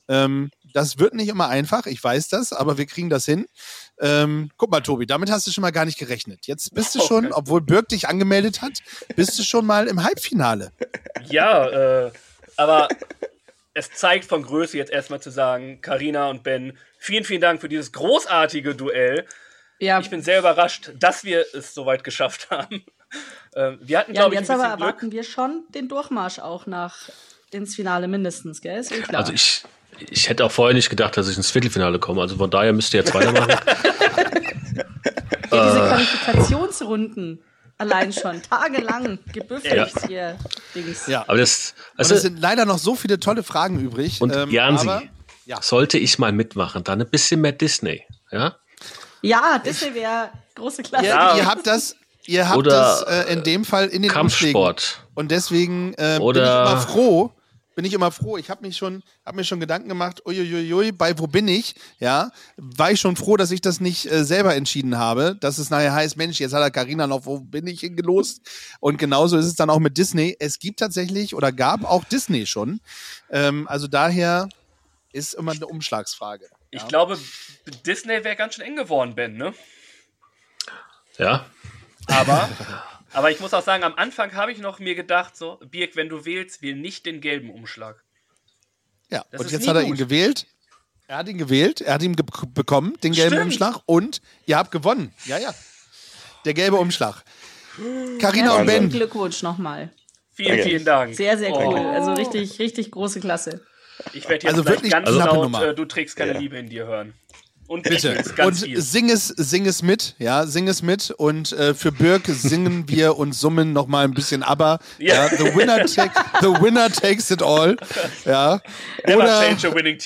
Das wird nicht immer einfach, ich weiß das, aber wir kriegen das hin. Guck mal, Tobi, damit hast du schon mal gar nicht gerechnet. Jetzt bist du schon, obwohl Birk dich angemeldet hat, bist du schon mal im Halbfinale. Ja, aber es zeigt von Größe jetzt erstmal zu sagen, Carina und Ben, vielen, vielen Dank für dieses großartige Duell. Ja, Ich bin sehr überrascht, dass wir es so weit geschafft haben. Wir hatten, ja glaube ich, jetzt ein aber bisschen Glück. erwarten wir schon den Durchmarsch auch ins Finale mindestens, gell? Ist eh klar. Also ich hätte auch vorher nicht gedacht, dass ich ins Viertelfinale komme. Also von daher müsst ihr jetzt weitermachen. Ja, diese Qualifikationsrunden allein schon, tagelang gebüffelt hier. Dings. Ja. Aber das, Und also, es sind leider noch so viele tolle Fragen übrig. und Jansi, aber- ja. sollte ich mal mitmachen, dann ein bisschen mehr Disney. Ja? Ja, Disney wäre große Klasse. Ja. Ihr habt das Oder in dem Fall in den Umschlägen. Kampfsport. Und deswegen Oder- bin ich immer froh. Ich habe mir schon Gedanken gemacht, uiuiui, bei wo bin ich? Ja, war ich schon froh, dass ich das nicht selber entschieden habe, dass es nachher heißt, Mensch, jetzt hat er Carina noch, wo bin ich hingelost? Und genauso ist es dann auch mit Disney. Es gibt tatsächlich oder gab auch Disney schon. Also daher ist immer eine Umschlagsfrage. Ich glaube, Disney wäre ganz schön eng geworden, Ben, ne? Ja? Aber ich muss auch sagen, am Anfang habe ich noch mir gedacht, so, Birk, wenn du wählst, wähl nicht den gelben Umschlag. Ja, Das und ist jetzt nie hat er gut. ihn gewählt. Er hat ihn gewählt, er hat ihn bekommen, den gelben Stimmt. Umschlag. Und ihr habt gewonnen. Ja, ja. Der gelbe Umschlag. Carina und Herzlichen Ben. Glückwunsch nochmal. Vielen, Danke. vielen Dank. Sehr, sehr cool. Oh. Also richtig, richtig große Klasse. Ich werde jetzt Also gleich wirklich ganz knappe laut, Nummer. du trägst keine Ja. Liebe in dir hören. Und Bitte. ich will's ganz Und viel. sing es mit, ja, sing es mit. Und für Birk singen wir und summen noch mal ein bisschen ABBA. Ja. Ja, the winner takes it all. Ja. Never Oder, change a winning team.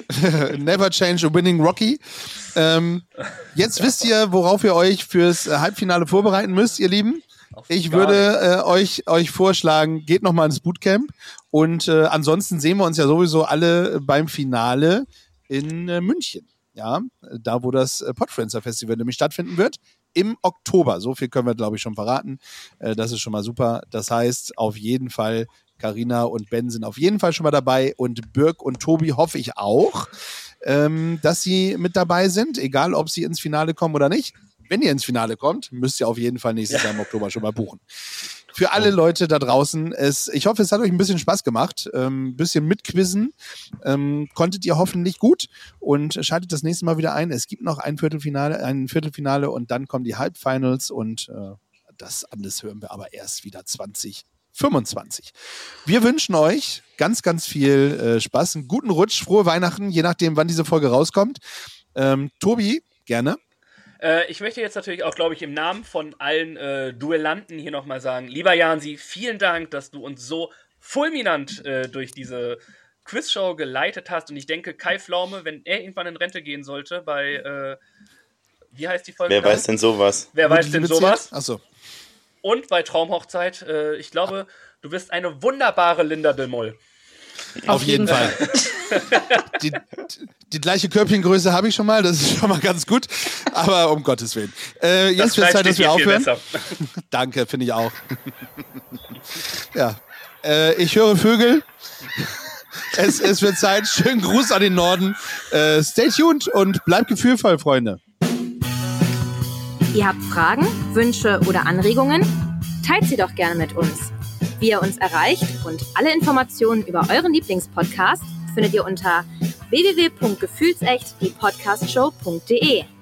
Never change a winning Rocky. Jetzt wisst ihr, worauf ihr euch fürs Halbfinale vorbereiten müsst, ihr Lieben. Ich würde euch vorschlagen, geht nochmal ins Bootcamp. Und ansonsten sehen wir uns ja sowieso alle beim Finale in München. Ja, da wo das Podfluencer Festival nämlich stattfinden wird. Im Oktober. So viel können wir, glaube ich, schon verraten. Das ist schon mal super. Das heißt, auf jeden Fall, Carina und Ben sind auf jeden Fall schon mal dabei. Und Birk und Tobi hoffe ich auch, dass sie mit dabei sind. Egal, ob sie ins Finale kommen oder nicht. Wenn ihr ins Finale kommt, müsst ihr auf jeden Fall nächstes Jahr im Oktober schon mal buchen. Für alle Leute da draußen, ich hoffe, es hat euch ein bisschen Spaß gemacht. Ein bisschen mitquizzen. Konntet ihr hoffentlich gut. Und schaltet das nächste Mal wieder ein. Es gibt noch ein Viertelfinale und dann kommen die Halbfinals. Und das alles hören wir aber erst wieder 2025. Wir wünschen euch ganz, ganz viel Spaß. Einen guten Rutsch, frohe Weihnachten, je nachdem, wann diese Folge rauskommt. Tobi, gerne. Ich möchte jetzt natürlich auch, glaube ich, im Namen von allen Duellanten hier nochmal sagen, lieber Jansi, vielen Dank, dass du uns so fulminant durch diese Quizshow geleitet hast. Und ich denke, Kai Pflaume, wenn er irgendwann in Rente gehen sollte, bei, wie heißt die Folge? Wer weiß denn sowas? Wer weiß denn sowas? Achso. Und bei Traumhochzeit, ich glaube, du bist eine wunderbare Linda de Mol. Auf jeden Fall. Die gleiche Körbchengröße habe ich schon mal, das ist schon mal ganz gut. Aber um Gottes Willen. Jetzt wird es Zeit, dass wir aufhören. Danke, finde ich auch. Ja. Ich höre Vögel. Es wird Zeit. Schönen Gruß an den Norden. Stay tuned und bleibt gefühlvoll, Freunde. Ihr habt Fragen, Wünsche oder Anregungen? Teilt sie doch gerne mit uns. Wie ihr uns erreicht und alle Informationen über euren Lieblingspodcast findet ihr unter www.gefühlsecht-die-podcastshow.de.